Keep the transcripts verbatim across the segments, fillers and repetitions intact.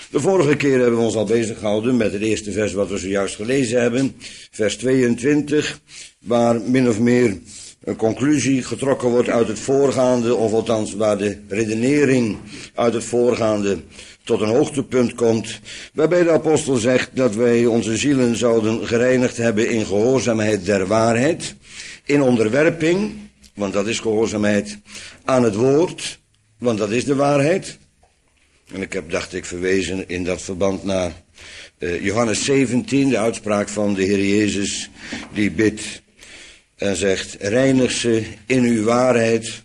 De vorige keer hebben we ons al bezig gehouden met het eerste vers wat we zojuist gelezen hebben. Vers tweeëntwintig, waar min of meer een conclusie getrokken wordt uit het voorgaande, of althans waar de redenering uit het voorgaande tot een hoogtepunt komt, waarbij de apostel zegt dat wij onze zielen zouden gereinigd hebben in gehoorzaamheid der waarheid, in onderwerping, want dat is gehoorzaamheid, aan het woord, want dat is de waarheid. En ik heb, dacht ik, verwezen in dat verband naar uh, Johannes zeventien, de uitspraak van de Heer Jezus, die bidt en zegt, reinig ze in uw waarheid,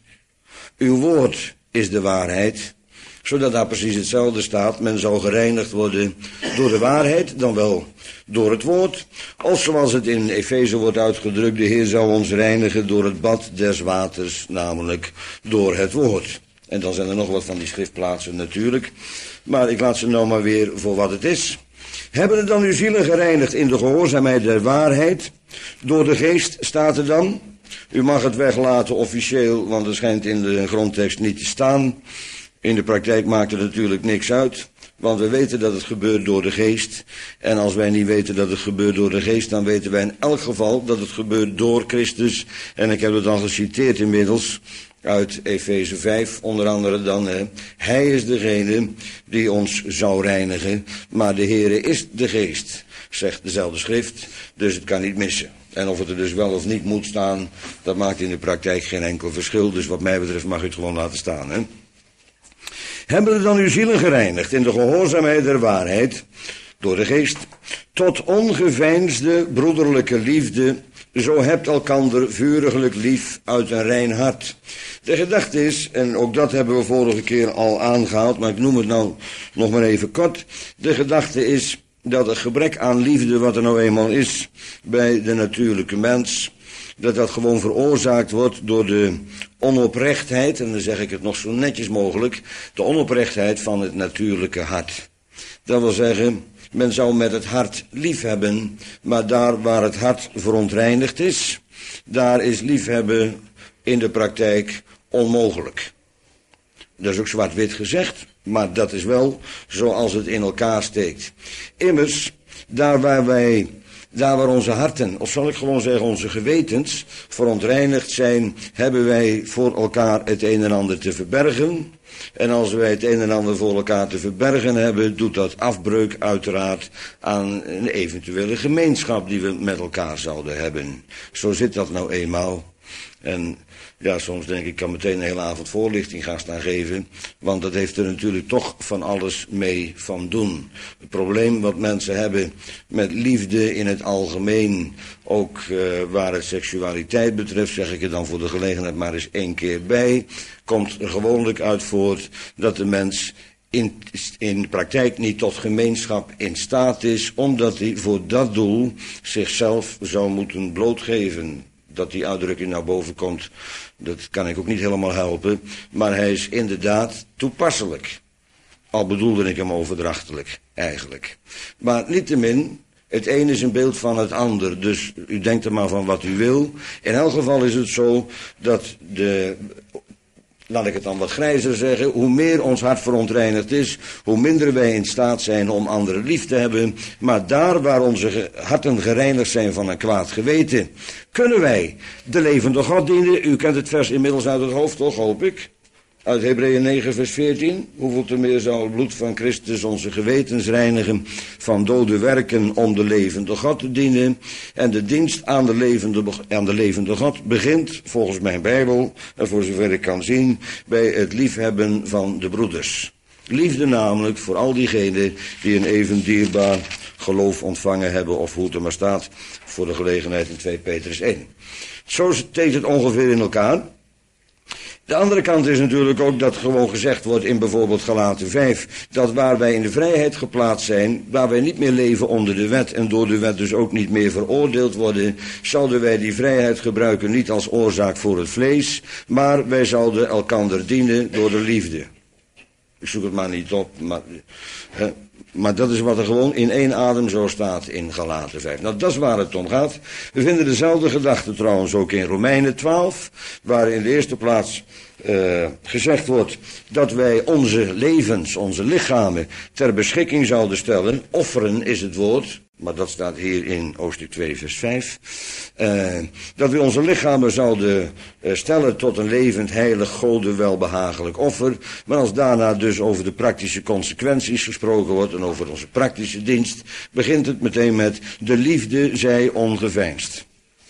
uw woord is de waarheid, zodat daar precies hetzelfde staat, men zal gereinigd worden door de waarheid, dan wel door het woord, of zoals het in Efeze wordt uitgedrukt, de Heer zou ons reinigen door het bad des waters, namelijk door het woord. En dan zijn er nog wat van die schriftplaatsen natuurlijk, maar ik laat ze nou maar weer voor wat het is. Hebben er dan uw zielen gereinigd in de gehoorzaamheid der waarheid? Door de geest staat er dan. U mag het weglaten officieel, want het schijnt in de grondtekst niet te staan. In de praktijk maakt het natuurlijk niks uit, want we weten dat het gebeurt door de geest. En als wij niet weten dat het gebeurt door de geest, dan weten wij in elk geval dat het gebeurt door Christus. En ik heb het al geciteerd inmiddels uit Efeze vijf, onder andere dan, hè, hij is degene die ons zou reinigen, maar de Heere is de geest, zegt dezelfde schrift, dus het kan niet missen. En of het er dus wel of niet moet staan, dat maakt in de praktijk geen enkel verschil, dus wat mij betreft mag u het gewoon laten staan, hè. Hebben er dan uw zielen gereinigd in de gehoorzaamheid der waarheid, door de geest, tot ongeveinsde broederlijke liefde, zo hebt elkander vuriglijk lief uit een rein hart. De gedachte is, en ook dat hebben we vorige keer al aangehaald, maar ik noem het nou nog maar even kort. De gedachte is dat het gebrek aan liefde, wat er nou eenmaal is bij de natuurlijke mens, dat dat gewoon veroorzaakt wordt door de onoprechtheid, en dan zeg ik het nog zo netjes mogelijk, de onoprechtheid van het natuurlijke hart. Dat wil zeggen, men zou met het hart lief hebben, maar daar waar het hart verontreinigd is, daar is liefhebben in de praktijk onmogelijk. Dat is ook zwart-wit gezegd, maar dat is wel zoals het in elkaar steekt. Immers, daar waar wij, daar waar onze harten, of zal ik gewoon zeggen onze gewetens, verontreinigd zijn, hebben wij voor elkaar het een en ander te verbergen. En als wij het een en ander voor elkaar te verbergen hebben, doet dat afbreuk uiteraard aan een eventuele gemeenschap die we met elkaar zouden hebben. Zo zit dat nou eenmaal. En ja, soms denk ik, ik kan meteen een hele avond voorlichting gaan staan geven, want dat heeft er natuurlijk toch van alles mee van doen. Het probleem wat mensen hebben met liefde in het algemeen, ook uh, waar het seksualiteit betreft, zeg ik er dan voor de gelegenheid maar eens één keer bij, komt er gewoonlijk uit voort dat de mens in, in de praktijk niet tot gemeenschap in staat is, omdat hij voor dat doel zichzelf zou moeten blootgeven. Dat die uitdrukking naar boven komt, dat kan ik ook niet helemaal helpen, maar hij is inderdaad toepasselijk. Al bedoelde ik hem overdrachtelijk, eigenlijk. Maar niettemin, het een is een beeld van het ander, dus u denkt er maar van wat u wil. In elk geval is het zo dat de, laat ik het dan wat grijzer zeggen, hoe meer ons hart verontreinigd is, hoe minder wij in staat zijn om anderen lief te hebben. Maar daar waar onze harten gereinigd zijn van een kwaad geweten, kunnen wij de levende God dienen. U kent het vers inmiddels uit het hoofd, toch, hoop ik? Uit Hebreeën negen, vers veertien. Hoeveel te meer zal het bloed van Christus onze gewetens reinigen van dode werken om de levende God te dienen. En de dienst aan de levende, aan de levende God begint, volgens mijn Bijbel, en voor zover ik kan zien, bij het liefhebben van de broeders. Liefde namelijk voor al diegenen die een even dierbaar geloof ontvangen hebben, of hoe het er maar staat, voor de gelegenheid in twee Petrus één. Zo steekt het ongeveer in elkaar. De andere kant is natuurlijk ook dat gewoon gezegd wordt in bijvoorbeeld Galaten vijf, dat waar wij in de vrijheid geplaatst zijn, waar wij niet meer leven onder de wet en door de wet dus ook niet meer veroordeeld worden, zouden wij die vrijheid gebruiken niet als oorzaak voor het vlees, maar wij zouden elkander dienen door de liefde. Ik zoek het maar niet op. Maar, hè, maar dat is wat er gewoon in één adem zo staat in Galaten vijf. Nou, dat is waar het om gaat. We vinden dezelfde gedachte trouwens ook in Romeinen twaalf. Waar in de eerste plaats uh, gezegd wordt dat wij onze levens, onze lichamen ter beschikking zouden stellen. Offeren is het woord. Maar dat staat hier in hoofdstuk twee vers vijf. Uh, dat we onze lichamen zouden uh, stellen tot een levend, heilig, Gode welbehagelijk offer. Maar als daarna dus over de praktische consequenties gesproken wordt en over onze praktische dienst, begint het meteen met de liefde zij ongeveinsd.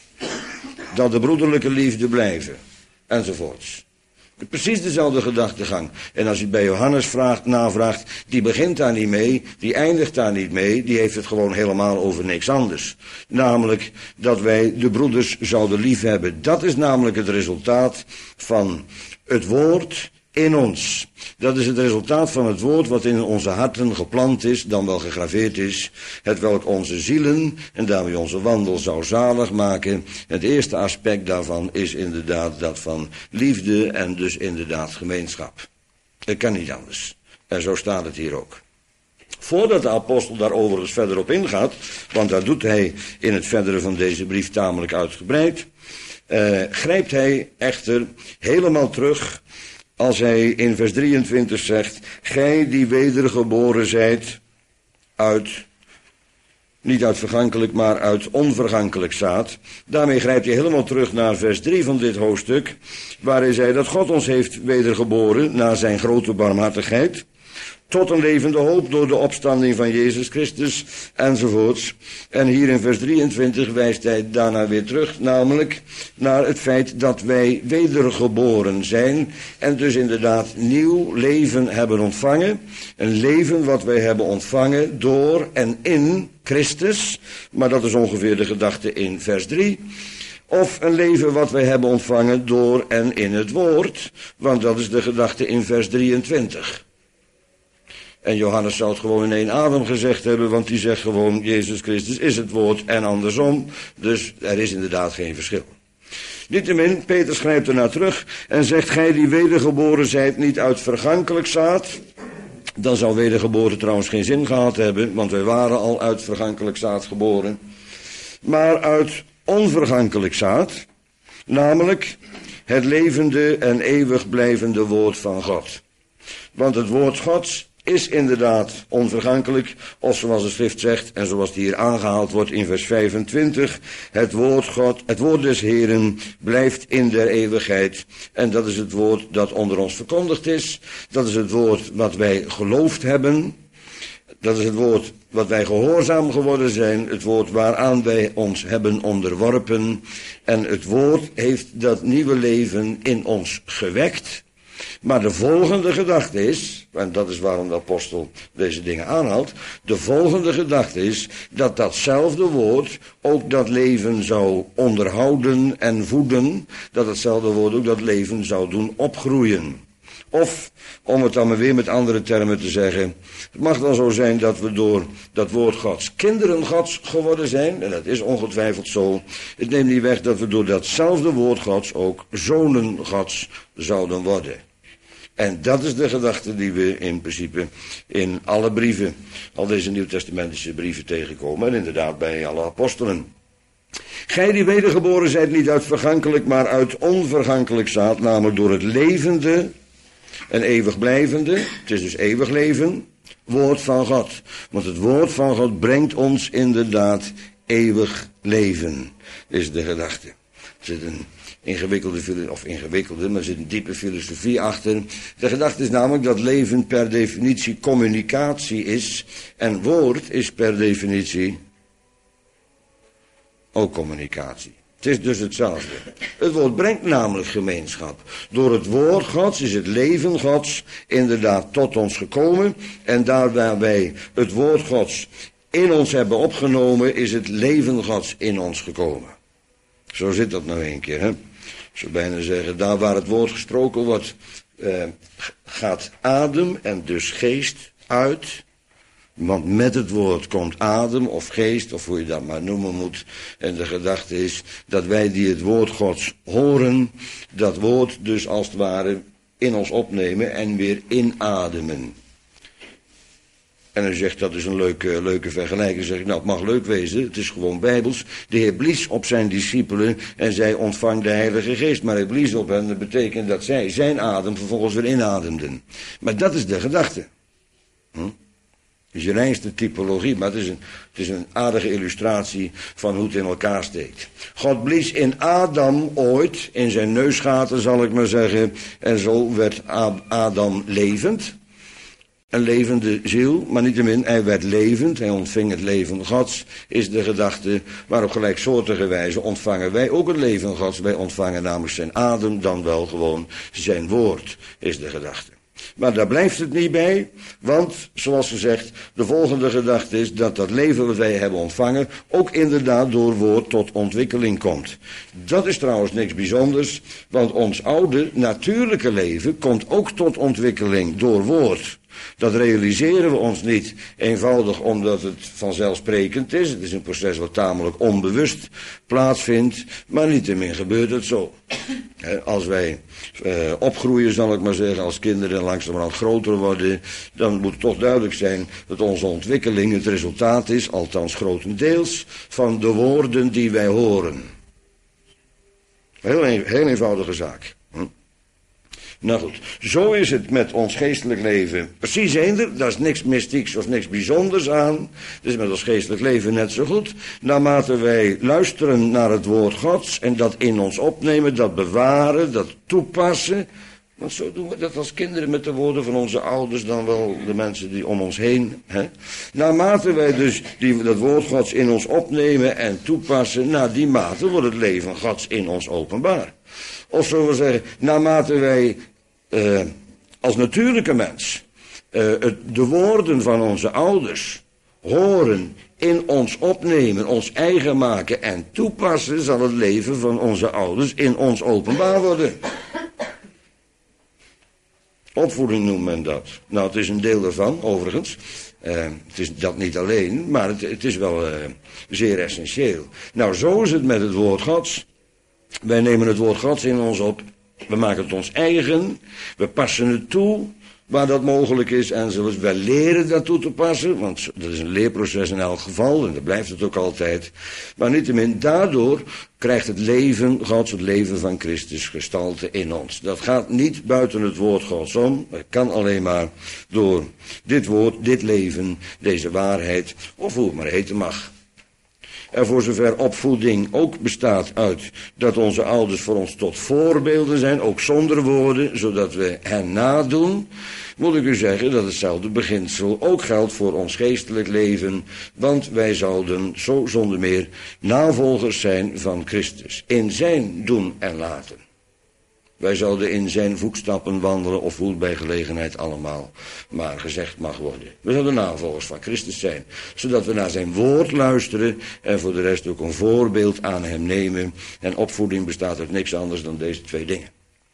Dat de broederlijke liefde blijven. Enzovoorts. Precies dezelfde gedachtegang. En als u bij Johannes vraagt, navraagt, die begint daar niet mee, die eindigt daar niet mee, die heeft het gewoon helemaal over niks anders. Namelijk dat wij de broeders zouden liefhebben. Dat is namelijk het resultaat van het woord in ons. Dat is het resultaat van het woord wat in onze harten geplant is, dan wel gegraveerd is, het welk onze zielen en daarmee onze wandel zou zalig maken. Het eerste aspect daarvan is inderdaad dat van liefde en dus inderdaad gemeenschap. Het kan niet anders. En zo staat het hier ook. Voordat de apostel daar overigens verder op ingaat, want dat doet hij in het verdere van deze brief tamelijk uitgebreid, uh, grijpt hij echter helemaal terug als hij in vers drieëntwintig zegt, gij die wedergeboren zijt uit, niet uit vergankelijk, maar uit onvergankelijk zaad. Daarmee grijpt hij helemaal terug naar vers drie van dit hoofdstuk, waar hij zei dat God ons heeft wedergeboren naar zijn grote barmhartigheid, tot een levende hoop door de opstanding van Jezus Christus, enzovoorts. En hier in vers drieëntwintig wijst hij daarna weer terug, namelijk naar het feit dat wij wedergeboren zijn en dus inderdaad nieuw leven hebben ontvangen. Een leven wat wij hebben ontvangen door en in Christus, maar dat is ongeveer de gedachte in vers drie. Of een leven wat wij hebben ontvangen door en in het woord, want dat is de gedachte in vers drieëntwintig. En Johannes zou het gewoon in één adem gezegd hebben, want die zegt gewoon, Jezus Christus is het woord en andersom. Dus er is inderdaad geen verschil. Niettemin, Peter schrijft ernaar terug en zegt, gij die wedergeboren zijt niet uit vergankelijk zaad. Dan zou wedergeboren trouwens geen zin gehad hebben, want wij waren al uit vergankelijk zaad geboren. Maar uit onvergankelijk zaad, namelijk het levende en eeuwig blijvende woord van God. Want het woord Gods is inderdaad onvergankelijk, of zoals de schrift zegt, en zoals het hier aangehaald wordt in vers vijfentwintig, het woord God, het woord des Heeren blijft in der eeuwigheid. En dat is het woord dat onder ons verkondigd is, dat is het woord wat wij geloofd hebben, dat is het woord wat wij gehoorzaam geworden zijn, het woord waaraan wij ons hebben onderworpen. En het woord heeft dat nieuwe leven in ons gewekt. Maar de volgende gedachte is, en dat is waarom de apostel deze dingen aanhaalt, de volgende gedachte is dat datzelfde woord ook dat leven zou onderhouden en voeden, dat hetzelfde woord ook dat leven zou doen opgroeien. Of, om het dan maar weer met andere termen te zeggen, het mag dan zo zijn dat we door dat woord Gods kinderen Gods geworden zijn, en dat is ongetwijfeld zo. Het neemt niet weg dat we door datzelfde woord Gods ook zonen Gods zouden worden. En dat is de gedachte die we in principe in alle brieven, al deze nieuwtestamentische brieven tegenkomen, en inderdaad bij alle apostelen. Gij die wedergeboren zijt niet uit vergankelijk, maar uit onvergankelijk zaad, namelijk door het levende en eeuwig blijvende, het is dus eeuwig leven, woord van God. Want het woord van God brengt ons inderdaad eeuwig leven, is de gedachte. Er zit een ingewikkelde, of ingewikkelde, maar er zit een diepe filosofie achter. De gedachte is namelijk dat leven per definitie communicatie is, en woord is per definitie ook communicatie. Het is dus hetzelfde. Het woord brengt namelijk gemeenschap. Door het woord Gods is het leven Gods inderdaad tot ons gekomen. En daar waar wij het woord Gods in ons hebben opgenomen, is het leven Gods in ons gekomen. Zo zit dat nou een keer, hè. Ik zou bijna zeggen, daar waar het woord gesproken wordt, eh, gaat adem en dus geest uit. Want met het woord komt adem of geest, of hoe je dat maar noemen moet. En de gedachte is dat wij die het woord Gods horen, dat woord dus als het ware in ons opnemen en weer inademen. En hij zegt, dat is een leuke, leuke vergelijking. Dan zeg ik, nou, het mag leuk wezen, het is gewoon bijbels. De Heer blies op zijn discipelen en zij ontvang de Heilige Geest. Maar hij blies op hen, dat betekent dat zij zijn adem vervolgens weer inademden. Maar dat is de gedachte. Hm? Het is je reinste typologie, maar het is, een, het is een aardige illustratie van hoe het in elkaar steekt. God blies in Adam ooit, in zijn neusgaten zal ik maar zeggen, en zo werd Adam levend. Een levende ziel, maar niettemin, hij werd levend, hij ontving het leven Gods, is de gedachte, maar op gelijksoortige wijze ontvangen wij ook het leven Gods. Wij ontvangen namelijk zijn adem, dan wel gewoon zijn woord, is de gedachte. Maar daar blijft het niet bij, want, zoals gezegd, de volgende gedachte is dat dat leven wat wij hebben ontvangen ook inderdaad door woord tot ontwikkeling komt. Dat is trouwens niks bijzonders, want ons oude, natuurlijke leven komt ook tot ontwikkeling door woord. Dat realiseren we ons niet eenvoudig omdat het vanzelfsprekend is. Het is een proces wat tamelijk onbewust plaatsvindt, maar niettemin gebeurt het zo. Als wij eh, opgroeien, zal ik maar zeggen, als kinderen langzamerhand groter worden, dan moet het toch duidelijk zijn dat onze ontwikkeling het resultaat is, althans grotendeels, van de woorden die wij horen. Heel, heel eenvoudige zaak. Hm? Nou goed, zo is het met ons geestelijk leven precies eender. Daar is niks mystieks of niks bijzonders aan. Het is met ons geestelijk leven net zo goed. Naarmate wij luisteren naar het woord Gods en dat in ons opnemen, dat bewaren, dat toepassen. Want zo doen we dat als kinderen met de woorden van onze ouders, dan wel de mensen die om ons heen. Hè? Naarmate wij dus die, dat woord Gods in ons opnemen en toepassen, naar die mate wordt het leven Gods in ons openbaar. Of zullen we zeggen, naarmate wij uh, als natuurlijke mens uh, het, de woorden van onze ouders horen, in ons opnemen, ons eigen maken en toepassen, zal het leven van onze ouders in ons openbaar worden. Opvoeding noemt men dat. Nou, het is een deel daarvan, overigens. Uh, het is dat niet alleen, maar het, het is wel uh, zeer essentieel. Nou, zo is het met het woord Gods. Wij nemen het woord Gods in ons op. We maken het ons eigen. We passen het toe waar dat mogelijk is. En zelfs wij leren dat toe te passen. Want dat is een leerproces in elk geval. En dat blijft het ook altijd. Maar niettemin, daardoor krijgt het leven Gods, het leven van Christus, gestalte in ons. Dat gaat niet buiten het woord Gods om. Dat kan alleen maar door dit woord, dit leven, deze waarheid, of hoe het maar heten mag. En voor zover opvoeding ook bestaat uit dat onze ouders voor ons tot voorbeelden zijn, ook zonder woorden, zodat we hen nadoen, moet ik u zeggen dat hetzelfde beginsel ook geldt voor ons geestelijk leven, want wij zouden zo zonder meer navolgers zijn van Christus, in zijn doen en laten. Wij zouden in zijn voetstappen wandelen, of hoe het bij gelegenheid allemaal maar gezegd mag worden. We zouden navolgers van Christus zijn, zodat we naar zijn woord luisteren en voor de rest ook een voorbeeld aan hem nemen. En opvoeding bestaat uit niks anders dan deze twee dingen.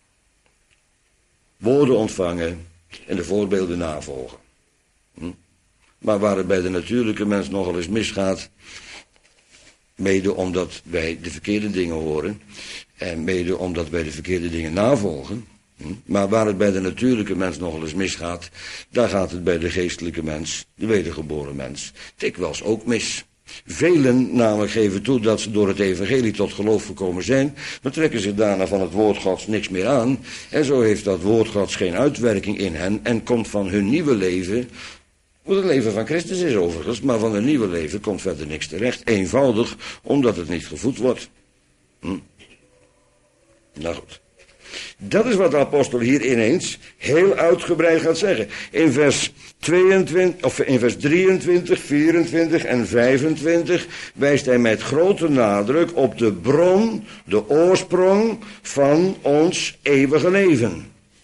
Woorden ontvangen en de voorbeelden navolgen. Hm? Maar waar het bij de natuurlijke mens nogal eens misgaat, mede omdat wij de verkeerde dingen horen, en mede omdat wij de verkeerde dingen navolgen. Maar waar het bij de natuurlijke mens nogal eens misgaat, daar gaat het bij de geestelijke mens, de wedergeboren mens, dikwijls ook mis. Velen namelijk geven toe dat ze door het evangelie tot geloof gekomen zijn, maar trekken zich daarna van het woord Gods niks meer aan. En zo heeft dat woord Gods geen uitwerking in hen en komt van hun nieuwe leven, wat het leven van Christus is overigens, maar van hun nieuwe leven komt verder niks terecht. Eenvoudig omdat het niet gevoed wordt. Hm. Nou goed. Dat is wat de apostel hier ineens heel uitgebreid gaat zeggen. In vers, tweeëntwintig, of in vers drieëntwintig, vierentwintig en vijfentwintig wijst hij met grote nadruk op de bron, de oorsprong van ons eeuwige leven.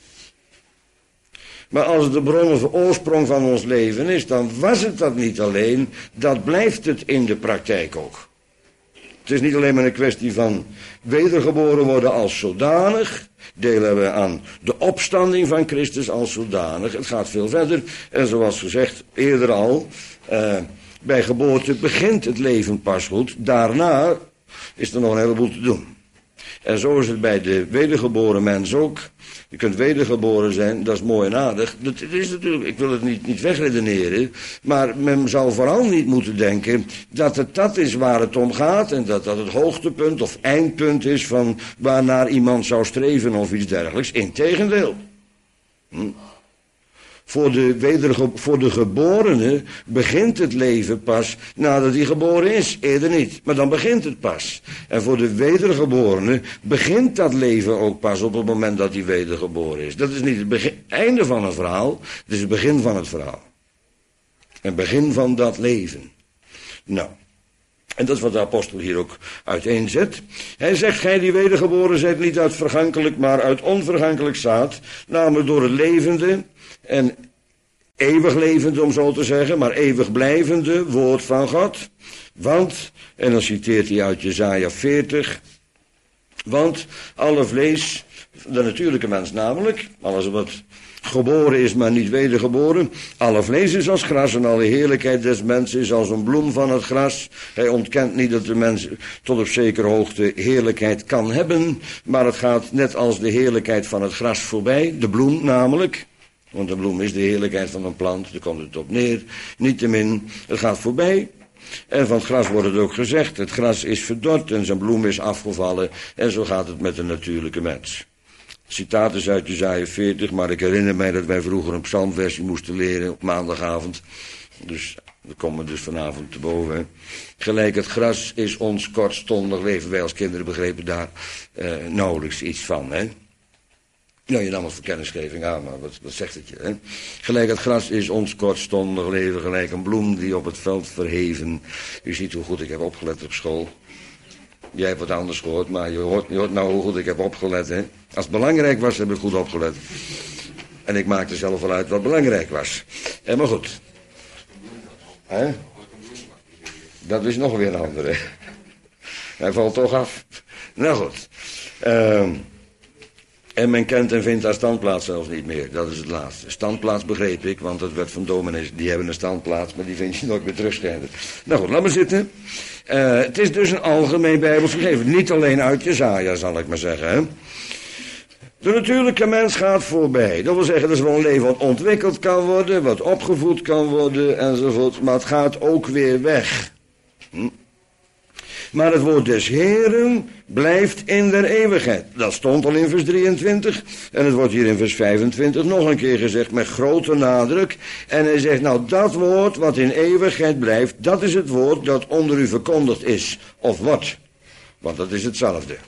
Maar als het de bron of de oorsprong van ons leven is, dan was het dat niet alleen, dat blijft het in de praktijk ook. Het is niet alleen maar een kwestie van wedergeboren worden als zodanig, delen we aan de opstanding van Christus als zodanig. Het gaat veel verder en zoals gezegd eerder al, uh, bij geboorte begint het leven pas goed, daarna is er nog een heleboel te doen. En zo is het bij de wedergeboren mens ook. Je kunt wedergeboren zijn, dat is mooi en aardig. Dat is natuurlijk, ik wil het niet, niet wegredeneren, maar men zou vooral niet moeten denken dat het dat is waar het om gaat en dat dat het hoogtepunt of eindpunt is van waarnaar iemand zou streven of iets dergelijks. Integendeel. Hm. Voor de, wederge, voor de geborene begint het leven pas nadat hij geboren is. Eerder niet, maar dan begint het pas. En voor de wedergeborene begint dat leven ook pas op het moment dat hij wedergeboren is. Dat is niet het begin, einde van een verhaal, het is het begin van het verhaal. Het begin van dat leven. Nou, en dat is wat de apostel hier ook uiteenzet. Hij zegt, gij die wedergeboren zijt niet uit vergankelijk, maar uit onvergankelijk zaad, namelijk door het levende en eeuwig levende, om zo te zeggen, maar eeuwig blijvende woord van God. Want, en dan citeert hij uit Jesaja veertig, want alle vlees, de natuurlijke mens namelijk, alles wat geboren is, maar niet wedergeboren, alle vlees is als gras en alle heerlijkheid des mensen is als een bloem van het gras. Hij ontkent niet dat de mens tot op zekere hoogte heerlijkheid kan hebben, maar het gaat net als de heerlijkheid van het gras voorbij, de bloem namelijk. Want de bloem is de heerlijkheid van een plant, daar komt het op neer. Niettemin, het gaat voorbij. En van het gras wordt het ook gezegd, het gras is verdord en zijn bloem is afgevallen. En zo gaat het met de natuurlijke mens. Citaat is uit Jesaja veertig, maar ik herinner mij dat wij vroeger een psalmversie moesten leren op maandagavond. Dus, we komen dus vanavond te boven. Gelijk het gras is ons kortstondig leven. Wij als kinderen begrepen daar uh, nauwelijks iets van, hè. Ja, je nam het voor kennisgeving aan, maar wat, wat zegt het je, hè? Gelijk het gras is ons kortstondig leven, gelijk een bloem die op het veld verheven. U ziet hoe goed ik heb opgelet op school. Jij hebt wat anders gehoord, maar je hoort, je hoort nou hoe goed ik heb opgelet, hè? Als het belangrijk was, heb ik goed opgelet. En ik maakte zelf wel uit wat belangrijk was. En maar goed. Hè? Dat is nog weer een andere. Hij valt toch af. Nou goed. Ehm... Uh, En men kent en vindt haar standplaats zelfs niet meer. Dat is het laatste. Standplaats begreep ik, want dat werd van dominees. Die hebben een standplaats, maar die vind je nooit meer terugschijnen. Nou goed, laat maar zitten. Uh, het is dus een algemeen Bijbels gegeven. Niet alleen uit Jesaja, zal ik maar zeggen. Hè? De natuurlijke mens gaat voorbij. Dat wil zeggen, dat is wel een leven wat ontwikkeld kan worden, wat opgevoed kan worden, enzovoort. Maar het gaat ook weer weg. Hm? Maar het woord des Heeren blijft in der eeuwigheid. Dat stond al in vers drieëntwintig. En het wordt hier in vers vijfentwintig nog een keer gezegd met grote nadruk. En hij zegt, nou dat woord wat in eeuwigheid blijft, dat is het woord dat onder u verkondigd is. Of wordt. Want dat is hetzelfde.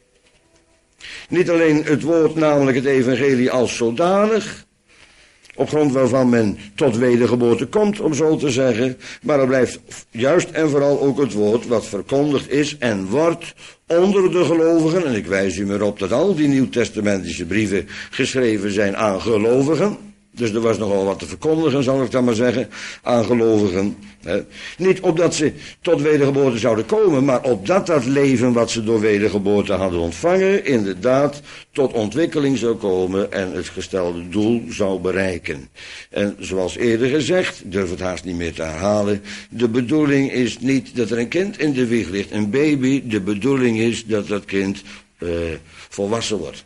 Niet alleen het woord, namelijk het evangelie als zodanig, op grond waarvan men tot wedergeboorte komt, om zo te zeggen. Maar er blijft juist en vooral ook het woord wat verkondigd is en wordt onder de gelovigen. En ik wijs u maar op dat al die nieuwtestamentische brieven geschreven zijn aan gelovigen. Dus er was nogal wat te verkondigen, zal ik dan maar zeggen, aan gelovigen. Hè. Niet opdat ze tot wedergeboorte zouden komen, maar opdat dat leven wat ze door wedergeboorte hadden ontvangen, inderdaad tot ontwikkeling zou komen en het gestelde doel zou bereiken. En zoals eerder gezegd, ik durf het haast niet meer te herhalen, de bedoeling is niet dat er een kind in de wieg ligt, een baby, de bedoeling is dat dat kind uh, volwassen wordt.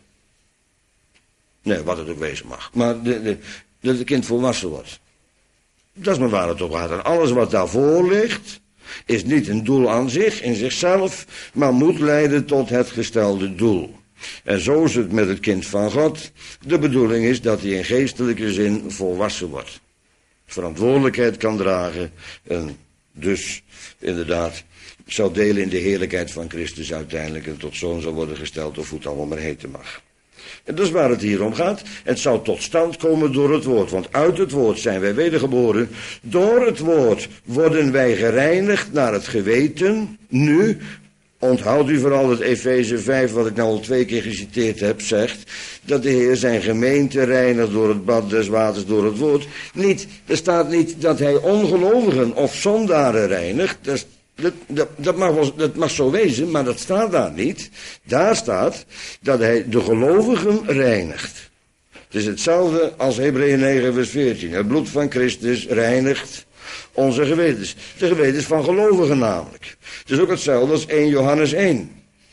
Nee, wat het ook wezen mag. Maar de, de, dat het kind volwassen wordt. Dat is maar waar het op gaat. En alles wat daarvoor ligt, is niet een doel aan zich, in zichzelf, maar moet leiden tot het gestelde doel. En zo is het met het kind van God. De bedoeling is dat hij in geestelijke zin volwassen wordt. Verantwoordelijkheid kan dragen en dus inderdaad zal delen in de heerlijkheid van Christus uiteindelijk en tot zoon zal worden gesteld of hoe het allemaal maar heten mag. En dat is waar het hier om gaat. Het zou tot stand komen door het woord. Want uit het woord zijn wij wedergeboren. Door het woord worden wij gereinigd naar het geweten. Nu, onthoud u vooral het Efeze vijf, wat ik nou al twee keer geciteerd heb, zegt dat de Heer zijn gemeente reinigt door het bad des waters, door het woord. Niet, er staat niet dat hij ongelovigen of zondaren reinigt. Dat is Dat, dat, dat, mag wel, dat mag zo wezen, maar dat staat daar niet. Daar staat dat hij de gelovigen reinigt. Het is hetzelfde als Hebreeën negen vers veertien. Het bloed van Christus reinigt onze gewetens. De gewetens van gelovigen namelijk. Het is ook hetzelfde als eerste Johannes één.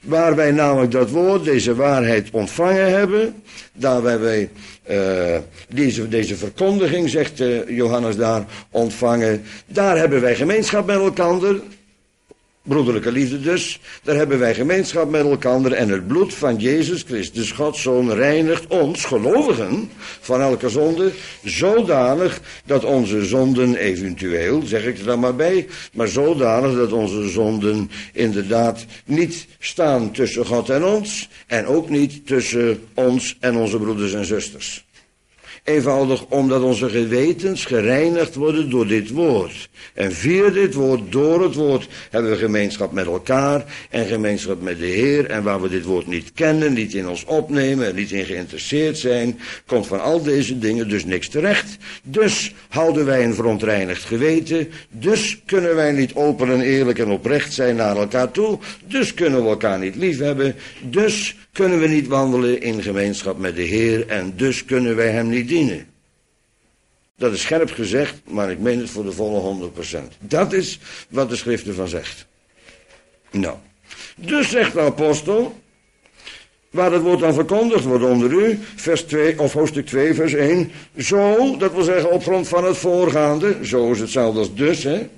waar wij namelijk dat woord, deze waarheid ontvangen hebben, daar wij, wij uh, deze, deze verkondiging, zegt uh, Johannes daar, ontvangen, daar hebben wij gemeenschap met elkaar. Broederlijke liefde dus, daar hebben wij gemeenschap met elkaar en het bloed van Jezus Christus, Gods Zoon, reinigt ons, gelovigen, van elke zonde, zodanig dat onze zonden eventueel, zeg ik er dan maar bij, maar zodanig dat onze zonden inderdaad niet staan tussen God en ons en ook niet tussen ons en onze broeders en zusters. Eenvoudig omdat onze gewetens gereinigd worden door dit woord. En via dit woord, door het woord, hebben we gemeenschap met elkaar en gemeenschap met de Heer. En waar we dit woord niet kennen, niet in ons opnemen en niet in geïnteresseerd zijn, komt van al deze dingen dus niks terecht. Dus houden wij een verontreinigd geweten. Dus kunnen wij niet open en eerlijk en oprecht zijn naar elkaar toe. Dus kunnen we elkaar niet liefhebben. Dus kunnen we niet wandelen in gemeenschap met de Heer en dus kunnen wij hem niet dienen. Dat is scherp gezegd, maar ik meen het voor de volle honderd procent. Dat is wat de schrift ervan zegt. Nou, dus zegt de apostel, waar het woord dan verkondigd wordt onder u, vers twee, of hoofdstuk twee, vers één, zo, dat wil zeggen op grond van het voorgaande, zo is hetzelfde als dus, hè.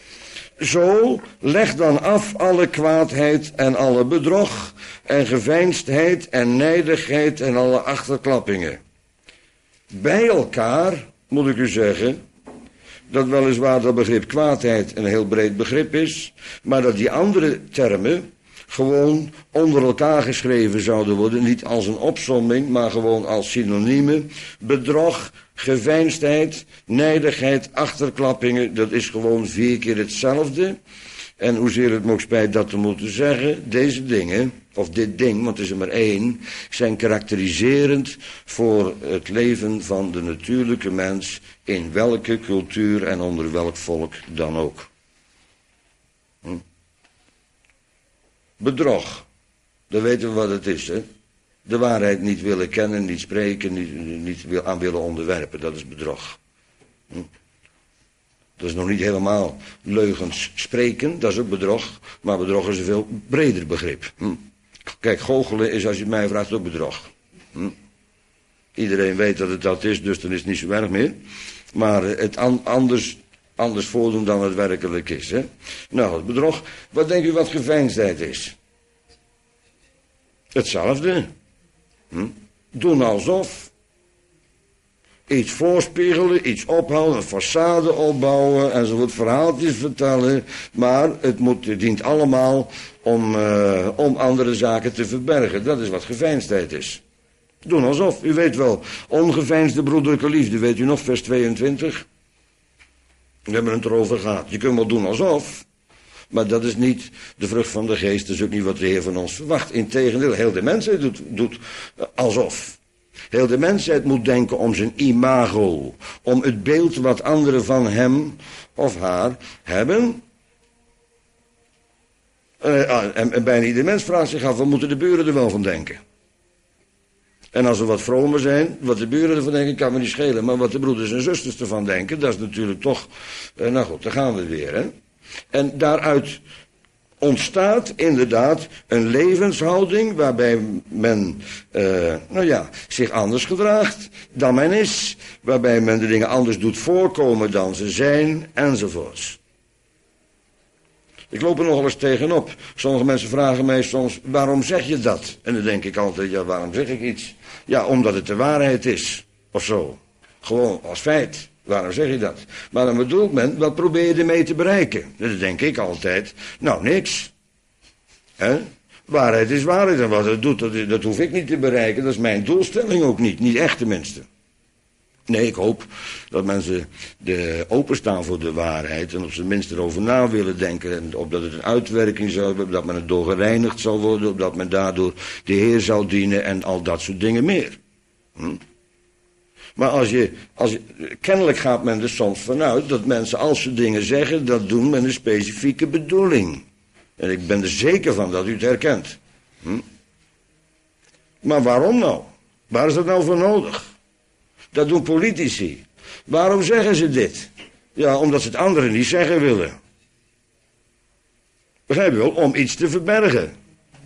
Zo, leg dan af alle kwaadheid en alle bedrog en geveinsdheid en nijdigheid en alle achterklappingen. Bij elkaar, moet ik u zeggen, dat weliswaar dat begrip kwaadheid een heel breed begrip is, maar dat die andere termen gewoon onder elkaar geschreven zouden worden, niet als een opsomming, maar gewoon als synoniemen. Bedrog, geveinsdheid, nijdigheid, achterklappingen, dat is gewoon vier keer hetzelfde. En hoezeer het me ook spijt dat te moeten zeggen, deze dingen, of dit ding, want het is er maar één, zijn karakteriserend voor het leven van de natuurlijke mens in welke cultuur en onder welk volk dan ook. Hm? Bedrog, dan weten we wat het is, hè. De waarheid niet willen kennen, niet spreken, niet, niet aan willen onderwerpen, dat is bedrog. Hm? Dat is nog niet helemaal leugens spreken, dat is ook bedrog, maar bedrog is een veel breder begrip. Hm? Kijk, goochelen is, als je het mij vraagt, ook bedrog. Hm? Iedereen weet dat het dat is, dus dan is het niet zo erg meer. Maar het an, anders, anders voordoen dan het werkelijk is. Hè? Nou, het bedrog, wat denkt u wat geveinsdheid is? Hetzelfde. Hm? Doen alsof. Iets voorspiegelen, iets ophouden, een façade opbouwen enzovoort, verhaaltjes vertellen. Maar het, moet, het dient allemaal om, uh, om andere zaken te verbergen. Dat is wat geveinsdheid is. Doen alsof. U weet wel, ongeveinsde broederlijke liefde, weet u nog, vers tweeëntwintig? We hebben het erover gehad. Je kunt wel doen alsof, maar dat is niet de vrucht van de geest. Dat is ook niet wat de Heer van ons verwacht. Integendeel, heel de mensheid doet, doet uh, alsof. Heel de mensheid moet denken om zijn imago, om het beeld wat anderen van hem of haar hebben. Uh, en, en bijna ieder mens vraagt zich af, wat moeten de buren er wel van denken? En als we wat vromer zijn, wat de buren ervan denken, kan me niet schelen. Maar wat de broeders en zusters ervan denken, dat is natuurlijk toch, uh, nou goed, daar gaan we weer, hè. En daaruit ontstaat inderdaad een levenshouding waarbij men, uh, nou ja, zich anders gedraagt dan men is. Waarbij men de dingen anders doet voorkomen dan ze zijn, enzovoorts. Ik loop er nogal eens tegenop. Sommige mensen vragen mij soms, waarom zeg je dat? En dan denk ik altijd, ja, waarom zeg ik iets? Ja, omdat het de waarheid is, of zo. Gewoon als feit. Waarom zeg je dat? Maar dan bedoelt men, wat probeer je ermee te bereiken? Dat denk ik altijd. Nou, niks. He? Waarheid is waarheid. En wat het doet, dat, dat hoef ik niet te bereiken. Dat is mijn doelstelling ook niet. Niet echt tenminste. Nee, ik hoop dat mensen de, openstaan voor de waarheid. En op zijn minst erover na willen denken. En opdat het een uitwerking zal hebben. Dat men het door gereinigd zal worden. Opdat men daardoor de Heer zal dienen. En al dat soort dingen meer. Hm? Maar als je, als je, kennelijk gaat men er soms vanuit dat mensen als ze dingen zeggen, dat doen met een specifieke bedoeling. En ik ben er zeker van dat u het herkent. Hm? Maar waarom nou? Waar is dat nou voor nodig? Dat doen politici. Waarom zeggen ze dit? Ja, omdat ze het anderen niet zeggen willen. Begrijp je wel? Om iets te verbergen.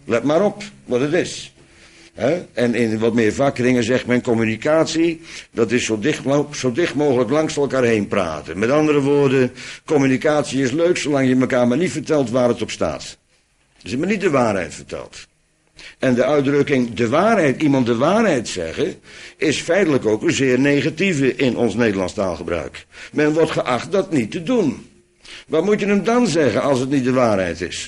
Let maar op wat het is. He? En in wat meer vakkringen zegt men communicatie, dat is zo dicht, zo dicht mogelijk langs elkaar heen praten. Met andere woorden, communicatie is leuk zolang je elkaar maar niet vertelt waar het op staat. Dus je me niet de waarheid vertelt. En de uitdrukking de waarheid, iemand de waarheid zeggen, is feitelijk ook een zeer negatieve in ons Nederlands taalgebruik. Men wordt geacht dat niet te doen. Wat moet je hem dan zeggen als het niet de waarheid is?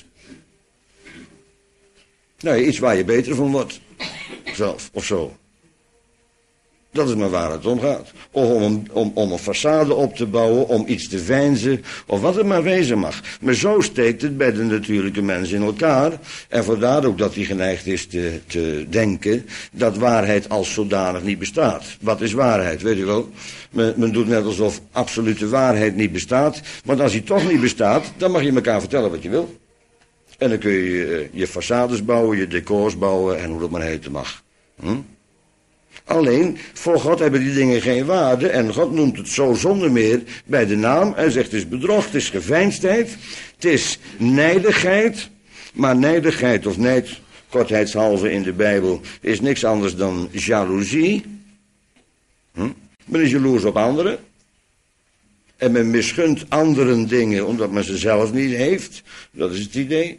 Nou, iets waar je beter van wordt. Zelf, of zo. Dat is maar waar het om gaat. Of om een, om, om een façade op te bouwen, om iets te veinzen, of wat het maar wezen mag. Maar zo steekt het bij de natuurlijke mens in elkaar. En vandaar ook dat hij geneigd is te, te denken dat waarheid als zodanig niet bestaat. Wat is waarheid, weet u wel? Men, men doet net alsof absolute waarheid niet bestaat. Want als die toch niet bestaat, dan mag je elkaar vertellen wat je wil. En dan kun je je façades bouwen, je decors bouwen en hoe dat maar heten mag. Hm? Alleen, voor God hebben die dingen geen waarde en God noemt het zo zonder meer bij de naam. Hij zegt het is bedrog, het is geveinsdheid, het is nijdigheid. Maar nijdigheid of nijd, kortheidshalve in de Bijbel, is niks anders dan jaloezie. Hm? Men is jaloers op anderen. En men misgunt anderen dingen omdat men ze zelf niet heeft. Dat is het idee.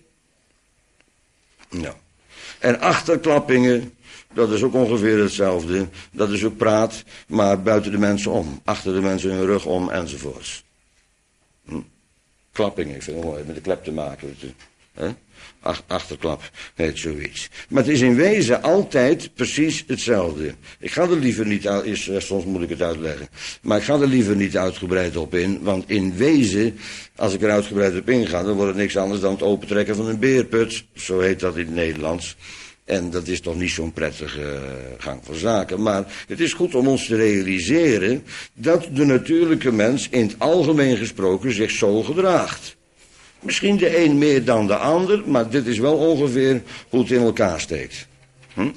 Nou. En achterklappingen, dat is ook ongeveer hetzelfde. Dat is ook praat, maar buiten de mensen om. Achter de mensen hun rug om, enzovoorts. Hm? Klappingen, ik vind het mooi, met de klep te maken. Hè? Ach, achterklap, heet zoiets. Maar het is in wezen altijd precies hetzelfde. Ik ga er liever niet uit, is, soms moet ik het uitleggen. Maar ik ga er liever niet uitgebreid op in. Want in wezen, als ik er uitgebreid op inga, dan wordt het niks anders dan het opentrekken van een beerput. Zo heet dat in het Nederlands. En dat is toch niet zo'n prettige uh, gang van zaken. Maar het is goed om ons te realiseren dat de natuurlijke mens in het algemeen gesproken zich zo gedraagt. Misschien de een meer dan de ander, maar dit is wel ongeveer hoe het in elkaar steekt. Hm?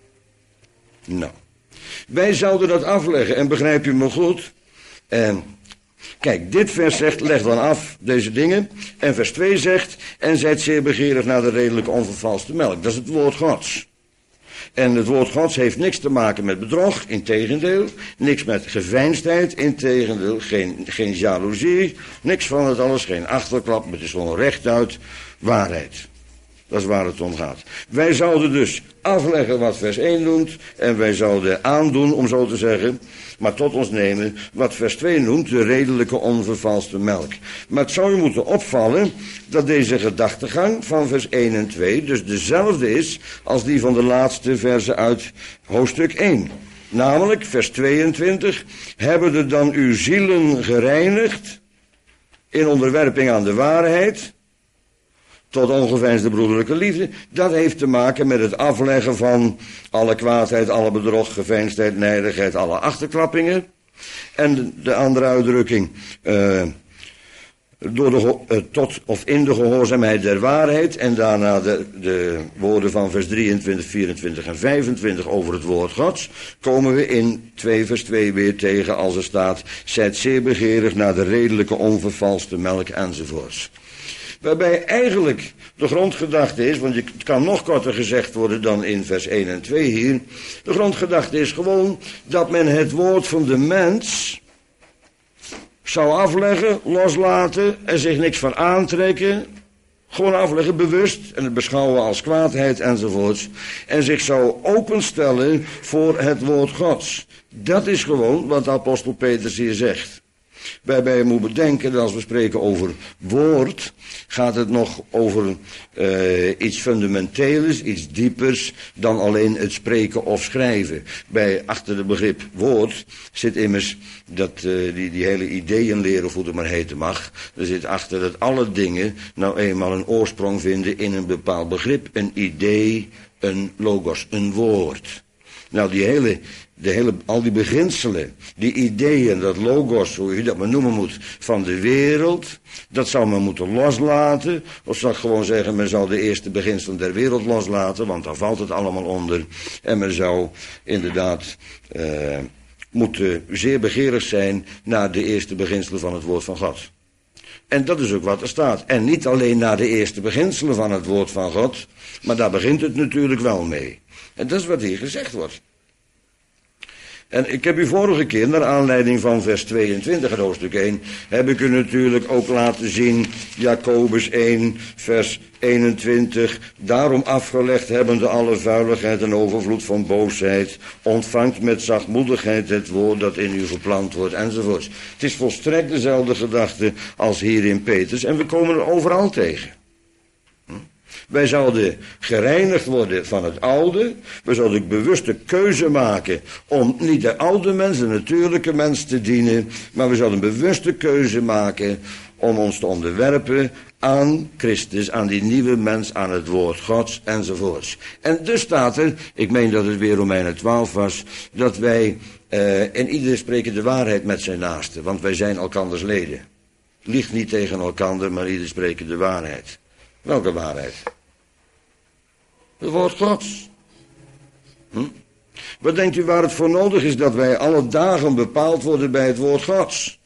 Nou, wij zouden dat afleggen en begrijp je me goed? En kijk, dit vers zegt, leg dan af deze dingen. En vers twee zegt, en zijt zeer begeerig naar de redelijke onvervalste melk. Dat is het woord Gods. En het woord Gods heeft niks te maken met bedrog, integendeel. Niks met geveinsdheid, integendeel. Geen, geen jaloezie, niks van het alles, geen achterklap. Het is gewoon rechtuit waarheid. Dat is waar het om gaat. Wij zouden dus afleggen wat vers één noemt. En wij zouden aandoen, om zo te zeggen, maar tot ons nemen wat vers twee noemt, de redelijke onvervalste melk. Maar het zou je moeten opvallen dat deze gedachtegang van vers één en twee dus dezelfde is als die van de laatste versen uit hoofdstuk één. Namelijk, vers tweeëntwintig, hebben er dan uw zielen gereinigd in onderwerping aan de waarheid, tot ongeveinsde broederlijke liefde. Dat heeft te maken met het afleggen van alle kwaadheid, alle bedrog, geveinsdheid, nijdigheid, alle achterklappingen. En de, de andere uitdrukking, uh, door de, uh, tot of in de gehoorzaamheid der waarheid. En daarna de, de woorden van vers drieëntwintig, vierentwintig en vijfentwintig over het woord Gods. Komen we in twee vers twee weer tegen als er staat, zijt zeer begeerig naar de redelijke onvervalste melk enzovoorts. Waarbij eigenlijk de grondgedachte is, want het kan nog korter gezegd worden dan in vers één en twee hier. De grondgedachte is gewoon dat men het woord van de mens zou afleggen, loslaten en zich niks van aantrekken. Gewoon afleggen, bewust, en het beschouwen als kwaadheid enzovoorts. En zich zou openstellen voor het woord Gods. Dat is gewoon wat de apostel Petrus hier zegt. Waarbij je moet bedenken dat als we spreken over woord, gaat het nog over uh, iets fundamenteels, iets diepers dan alleen het spreken of schrijven. Bij achter het begrip woord zit immers dat uh, die, die hele ideeënleer, of hoe het maar heten mag. Er zit achter dat alle dingen nou eenmaal een oorsprong vinden in een bepaald begrip, een idee, een logos, een woord. Nou, die hele, de hele, al die beginselen, die ideeën, dat logos, hoe je dat maar noemen moet, van de wereld, dat zou men moeten loslaten. Of zou ik gewoon zeggen, men zou de eerste beginselen der wereld loslaten, want daar valt het allemaal onder. En men zou inderdaad uh, moeten zeer begeerig zijn naar de eerste beginselen van het woord van God. En dat is ook wat er staat. En niet alleen naar de eerste beginselen van het woord van God, maar daar begint het natuurlijk wel mee. En dat is wat hier gezegd wordt. En ik heb u vorige keer, naar aanleiding van vers tweeëntwintig, het hoofdstuk één, heb ik u natuurlijk ook laten zien, Jacobus één, vers eenentwintig, daarom afgelegd hebbende alle vuiligheid en overvloed van boosheid, ontvangt met zachtmoedigheid het woord dat in u geplant wordt, enzovoorts. Het is volstrekt dezelfde gedachte als hier in Petrus, en we komen er overal tegen. Wij zouden gereinigd worden van het oude. We zouden een bewuste keuze maken om niet de oude mens, de natuurlijke mens te dienen, maar we zouden een bewuste keuze maken om ons te onderwerpen aan Christus, aan die nieuwe mens, aan het woord Gods, enzovoorts. En dus staat er, ik meen dat het weer Romeinen twaalf was, dat wij uh, in ieder spreken de waarheid met zijn naaste, want wij zijn elkanders leden. Liegt niet tegen elkander, maar ieder spreken de waarheid. Welke waarheid? Het woord Gods. Hm? Wat denkt u waar het voor nodig is dat wij alle dagen bepaald worden bij het woord Gods?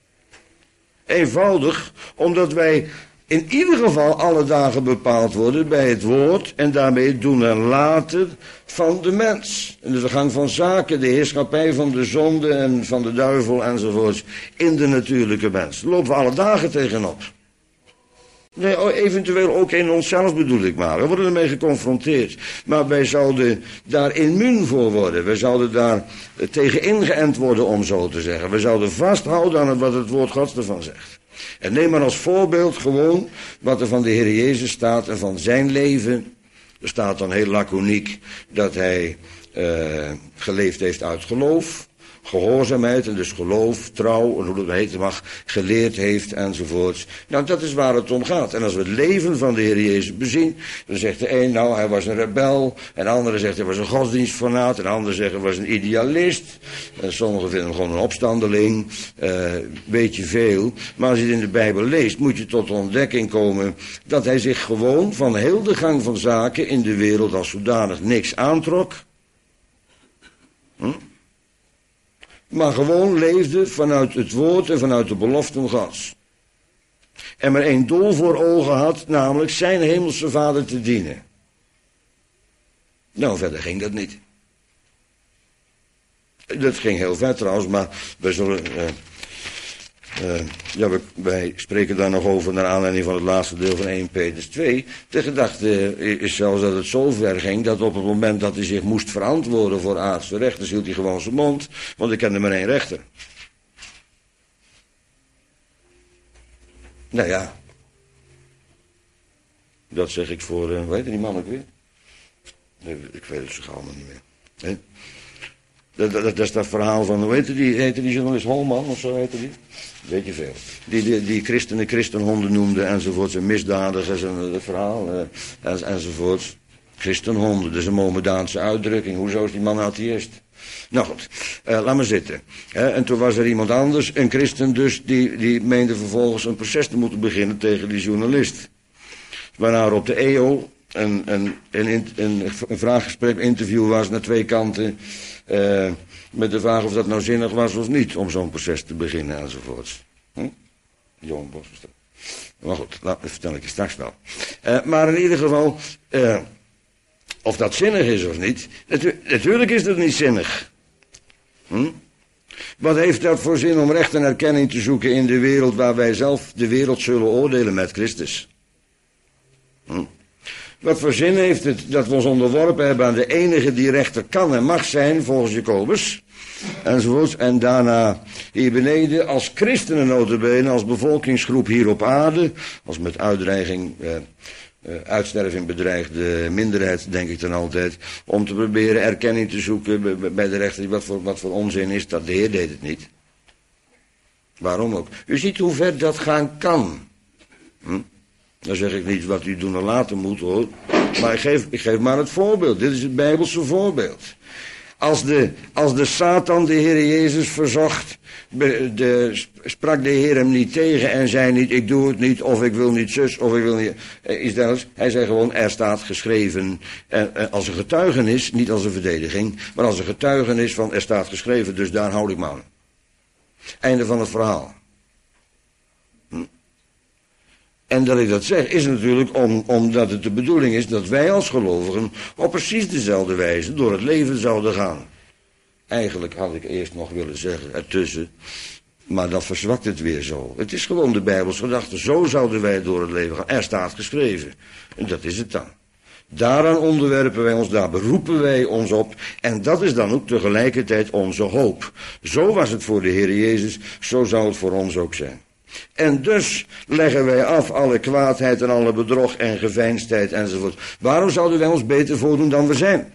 Eenvoudig, omdat wij in ieder geval alle dagen bepaald worden bij het woord en daarmee doen en laten van de mens. In de gang van zaken, de heerschappij van de zonde en van de duivel enzovoorts in de natuurlijke mens. Daar lopen we alle dagen tegenop. Nee, eventueel ook in onszelf bedoel ik maar. We worden ermee geconfronteerd. Maar wij zouden daar immuun voor worden. We zouden daar tegen ingeënt worden, om zo te zeggen. We zouden vasthouden aan wat het woord Gods ervan zegt. En neem maar als voorbeeld gewoon wat er van de Heer Jezus staat en van zijn leven. Er staat dan heel laconiek dat hij uh, geleefd heeft uit geloof. Gehoorzaamheid en dus geloof, trouw, en hoe dat heet mag, geleerd heeft enzovoorts. Nou, dat is waar het om gaat. En als we het leven van de Heer Jezus bezien, dan zegt de een, nou, hij was een rebel. En de andere zegt, hij was een godsdienstfanaat. En de andere zegt, hij was een idealist. En sommigen vinden hem gewoon een opstandeling. Uh, weet je veel. Maar als je het in de Bijbel leest, moet je tot de ontdekking komen dat hij zich gewoon van heel de gang van zaken in de wereld als zodanig niks aantrok. Hm? Maar gewoon leefde vanuit het woord en vanuit de beloften Gods. En maar één doel voor ogen had, namelijk zijn hemelse vader te dienen. Nou, verder ging dat niet. Dat ging heel ver trouwens, maar we zullen... Uh, uh, ja, we, wij spreken daar nog over naar aanleiding van het laatste deel van eerste Petrus twee. De gedachte is zelfs dat het zo ver ging dat op het moment dat hij zich moest verantwoorden voor aardse rechters, hield hij gewoon zijn mond, want ik kende maar één rechter. Nou ja, dat zeg ik voor, uh, weet je die man ook weer? Nee, ik weet het zo gauw maar niet meer. He? Dat, dat, dat is dat verhaal van, hoe heette die, heette die journalist Holman of zo heette die? Weet je veel. Die, die, die christenen christenhonden noemde enzovoorts, en misdadigers en het verhaal uh, en, enzovoorts. Christenhonden, dat is een Mohammedaanse uitdrukking. Hoezo is die man atheïst? Nou goed, uh, laat maar zitten. He, en toen was er iemand anders, een christen dus, die, die meende vervolgens een proces te moeten beginnen tegen die journalist. Waarna er op de E O een, een, een, een, een vraaggesprek, interview was naar twee kanten. Uh, met de vraag of dat nou zinnig was of niet om zo'n proces te beginnen enzovoorts. Hm? Johan Bos was dat. Maar goed, dat vertel ik je straks wel. Uh, maar in ieder geval, uh, of dat zinnig is of niet, natu- natuurlijk is dat niet zinnig. Hm? Wat heeft dat voor zin om recht en erkenning te zoeken in de wereld waar wij zelf de wereld zullen oordelen met Christus? Hm? Wat voor zin heeft het dat we ons onderworpen hebben aan de enige die rechter kan en mag zijn, volgens Jacobus, enzovoorts. En daarna hier beneden als christenen nota bene, als bevolkingsgroep hier op aarde, als met uitdreiging, eh, eh, uitsterving bedreigde minderheid, denk ik dan altijd, om te proberen erkenning te zoeken bij de rechter. Wat voor, wat voor onzin is dat? De Heer deed het niet. Waarom ook? U ziet hoe ver dat gaan kan. Hm? Dan zeg ik niet wat u doen en laten moet, hoor. Maar ik geef, ik geef maar het voorbeeld. Dit is het Bijbelse voorbeeld. Als de, als de Satan de Heer Jezus verzocht, de, de, sprak de Heer hem niet tegen en zei niet, ik doe het niet, of ik wil niet zus, of ik wil niet... Is dat, hij zei gewoon, er staat geschreven, en, en als een getuigenis, niet als een verdediging, maar als een getuigenis van, er staat geschreven, dus daar houd ik me aan. Einde van het verhaal. Hm? En dat ik dat zeg is natuurlijk om, omdat het de bedoeling is dat wij als gelovigen op precies dezelfde wijze door het leven zouden gaan. Eigenlijk had ik eerst nog willen zeggen ertussen, maar dat verzwakt het weer zo. Het is gewoon de Bijbels gedachte, zo zouden wij door het leven gaan. Er staat geschreven. En dat is het dan. Daaraan onderwerpen wij ons, daar beroepen wij ons op. En dat is dan ook tegelijkertijd onze hoop. Zo was het voor de Heer Jezus, zo zou het voor ons ook zijn. En dus leggen wij af alle kwaadheid en alle bedrog en geveinsdheid enzovoort. Waarom zouden wij ons beter voordoen dan we zijn?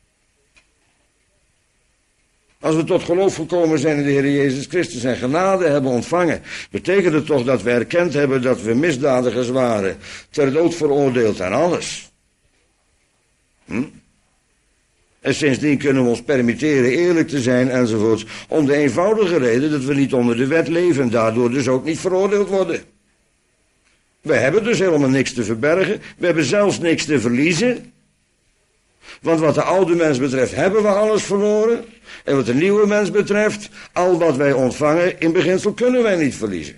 Als we tot geloof gekomen zijn in de Heer Jezus Christus en genade hebben ontvangen, betekent het toch dat we erkend hebben dat we misdadigers waren, ter dood veroordeeld en alles. Hm? En sindsdien kunnen we ons permitteren eerlijk te zijn enzovoorts, om de eenvoudige reden dat we niet onder de wet leven en daardoor dus ook niet veroordeeld worden. We hebben dus helemaal niks te verbergen, we hebben zelfs niks te verliezen. Want wat de oude mens betreft hebben we alles verloren. En wat de nieuwe mens betreft, al wat wij ontvangen, in beginsel kunnen wij niet verliezen.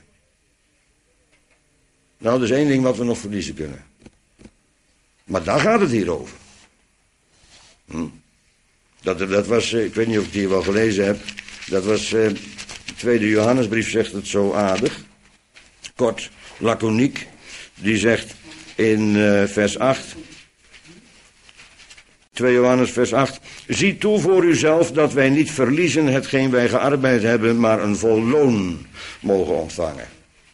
Nou, er is één ding wat we nog verliezen kunnen. Maar daar gaat het hier over. Hm? Dat, dat was, ik weet niet of ik het hier wel gelezen heb. Dat was, eh, de tweede Johannesbrief zegt het zo aardig. Kort, laconiek. Die zegt in uh, vers acht... twee Johannes vers acht. Zie toe voor uzelf dat wij niet verliezen hetgeen wij gearbeid hebben, maar een vol loon mogen ontvangen.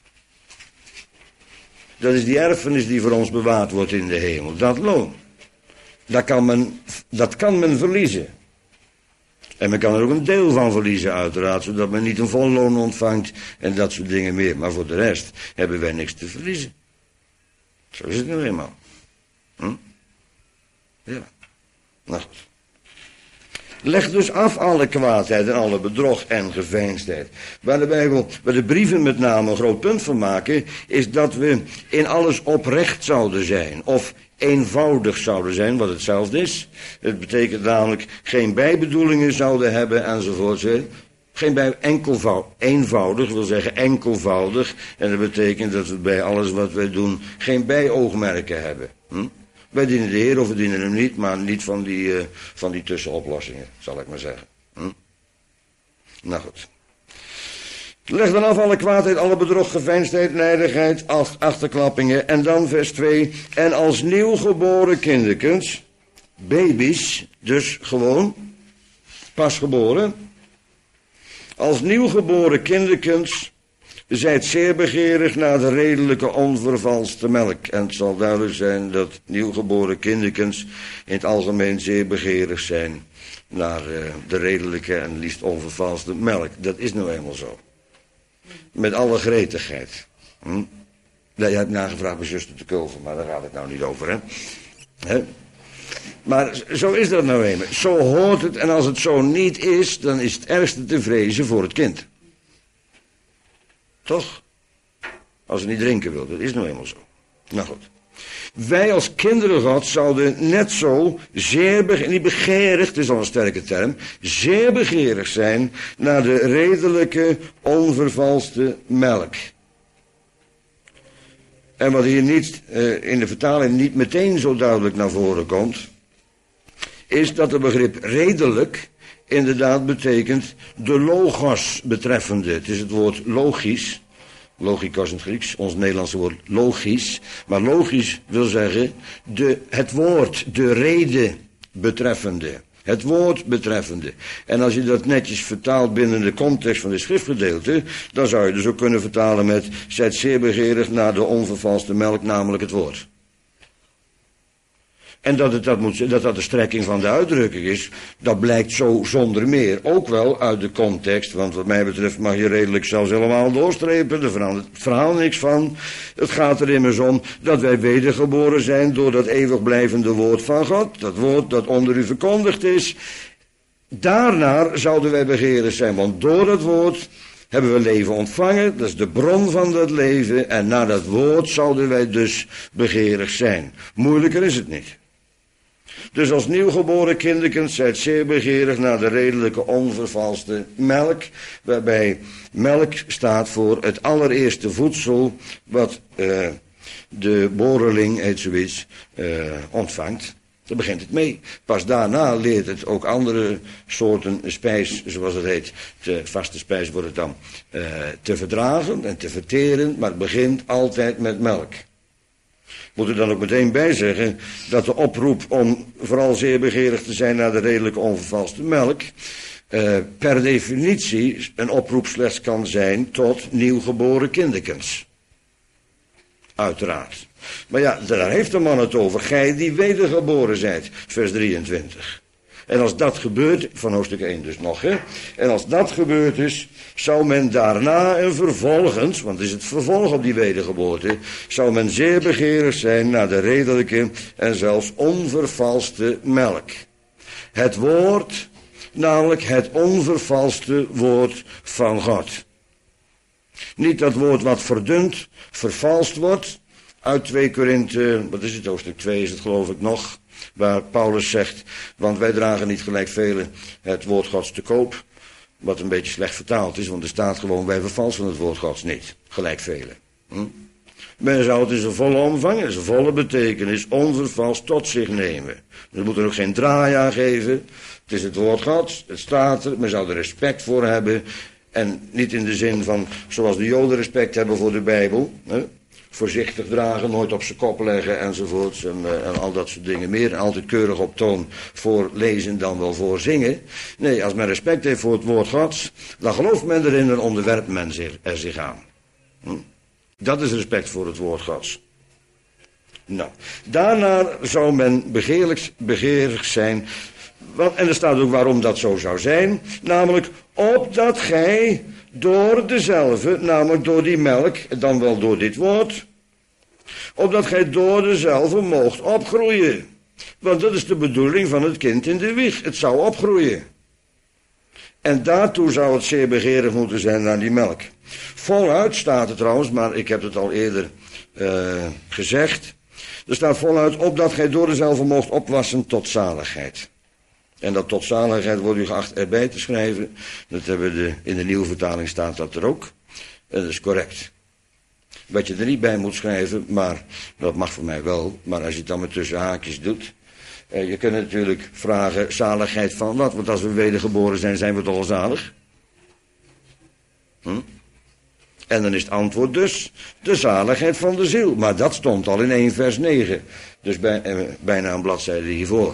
Dat is die erfenis die voor ons bewaard wordt in de hemel. Dat loon. Dat kan men, dat kan men verliezen. En men kan er ook een deel van verliezen uiteraard, zodat men niet een vol loon ontvangt en dat soort dingen meer. Maar voor de rest hebben wij niks te verliezen. Zo is het nu eenmaal. Hm? Ja. Nou goed. Leg dus af alle kwaadheid en alle bedrog en geveinsdheid. Waar de Bijbel, waar de brieven met name een groot punt van maken, is dat we in alles oprecht zouden zijn. Of eenvoudig zouden zijn, wat hetzelfde is. Het betekent namelijk geen bijbedoelingen zouden hebben enzovoort. Geen bij enkelvoud, eenvoudig wil zeggen enkelvoudig. En dat betekent dat we bij alles wat wij doen geen bijoogmerken hebben. Hm? Wij dienen de Heer of we dienen hem niet, maar niet van die, uh, van die tussenoplossingen, zal ik maar zeggen. Hm? Nou goed. Leg dan af alle kwaadheid, alle bedrog, geveinsdheid, nijdigheid, achterklappingen. En dan vers twee. En als nieuwgeboren kinderkens, baby's, dus gewoon, pasgeboren. Als nieuwgeboren kinderkens, zijt zeer begeerig naar de redelijke onvervalste melk. En het zal duidelijk zijn dat nieuwgeboren kinderkens in het algemeen zeer begeerig zijn naar uh, de redelijke en liefst onvervalste melk. Dat is nou eenmaal zo. Met alle gretigheid. Hm? Ja, je hebt nagevraagd bij zuster te Kulven, maar daar gaat het nou niet over, hè? Hè? Maar zo is dat nou eenmaal. Zo hoort het, en als het zo niet is, dan is het ergste te vrezen voor het kind. Toch? Als het niet drinken wil, dat is nou eenmaal zo. Nou goed. Wij als kinderen Gods zouden net zo zeer begeerig, niet begeerig, het is al een sterke term, zeer begeerig zijn naar de redelijke, onvervalste melk. En wat hier niet uh, in de vertaling niet meteen zo duidelijk naar voren komt, is dat het begrip redelijk inderdaad betekent de logos betreffende. Het is het woord logisch. Logikos in het Grieks, ons Nederlandse woord logisch. Maar logisch wil zeggen de, het woord, de reden betreffende. Het woord betreffende. En als je dat netjes vertaalt binnen de context van de schriftgedeelte, dan zou je dus ook kunnen vertalen met zijt zeer begeerig naar de onvervalste melk, namelijk het woord. En dat, het, dat, moet, dat dat de strekking van de uitdrukking is, dat blijkt zo zonder meer. Ook wel uit de context, want wat mij betreft mag je redelijk zelfs helemaal doorstrepen. Er verandert het verhaal niks van. Het gaat er immers om dat wij wedergeboren zijn door dat eeuwig blijvende woord van God. Dat woord dat onder u verkondigd is. Daarnaar zouden wij begeerig zijn, want door dat woord hebben we leven ontvangen. Dat is de bron van dat leven. En naar dat woord zouden wij dus begeerig zijn. Moeilijker is het niet. Dus als nieuwgeboren kinderkens zijt zeer begeerig naar de redelijke onvervalste melk, waarbij melk staat voor het allereerste voedsel wat uh, de boreling, heet zoiets, uh, ontvangt. Daar begint het mee. Pas daarna leert het ook andere soorten spijs, zoals het heet, de vaste spijs wordt het dan, uh, te verdragen en te verteren, maar het begint altijd met melk. Moet er dan ook meteen bij zeggen dat de oproep om vooral zeer begeerig te zijn naar de redelijke onvervalste melk, uh, per definitie een oproep slechts kan zijn tot nieuwgeboren kinderkens. Uiteraard. Maar ja, daar heeft de man het over. Gij die wedergeboren zijt. Vers drieëntwintig. En als dat gebeurt, van hoofdstuk één dus nog, hè. En als dat gebeurd is, zou men daarna en vervolgens, want het is het vervolg op die wedergeboorte, zou men zeer begeerig zijn naar de redelijke en zelfs onvervalste melk. Het woord, namelijk het onvervalste woord van God. Niet dat woord wat verdund, vervalst wordt. Uit twee Korinthe, wat is het, hoofdstuk twee is het geloof ik nog, waar Paulus zegt, want wij dragen niet gelijk velen het woord Gods te koop, wat een beetje slecht vertaald is, want er staat gewoon, wij vervalsen het woord Gods niet, gelijk velen. Hm? Men zou het in zijn volle omvang, in zijn volle betekenis, onvervalst tot zich nemen. We moeten er ook geen draai aan geven, het is het woord Gods, het staat er, men zou er respect voor hebben, en niet in de zin van, zoals de Joden respect hebben voor de Bijbel, hè? Voorzichtig dragen, nooit op zijn kop leggen enzovoorts en, uh, en al dat soort dingen meer. En altijd keurig op toon voor lezen dan wel voor zingen. Nee, als men respect heeft voor het woord Gods, dan gelooft men erin en onderwerpt men zich, er zich aan. Hm? Dat is respect voor het woord Gods. Nou, daarna zou men begeerlijk, begeerig zijn. Want, en er staat ook waarom dat zo zou zijn. Namelijk, opdat gij door dezelfde, namelijk door die melk, dan wel door dit woord, opdat gij door dezelfde moogt opgroeien. Want dat is de bedoeling van het kind in de wieg. Het zou opgroeien. En daartoe zou het zeer begeerig moeten zijn naar die melk. Voluit staat er trouwens, maar ik heb het al eerder uh, gezegd. Er staat voluit, opdat gij door dezelfde moogt opwassen tot zaligheid. En dat tot zaligheid wordt u geacht erbij te schrijven. Dat hebben we de, in de nieuwe vertaling staat dat er ook. En dat is correct. Wat je er niet bij moet schrijven, maar dat mag voor mij wel. Maar als je het dan met tussen haakjes doet. Eh, je kunt natuurlijk vragen, zaligheid van wat? Want als we wedergeboren zijn, zijn we toch al zalig? Hm? En dan is het antwoord dus, de zaligheid van de ziel. Maar dat stond al in één vers negen. Dus bij, eh, bijna een bladzijde hiervoor.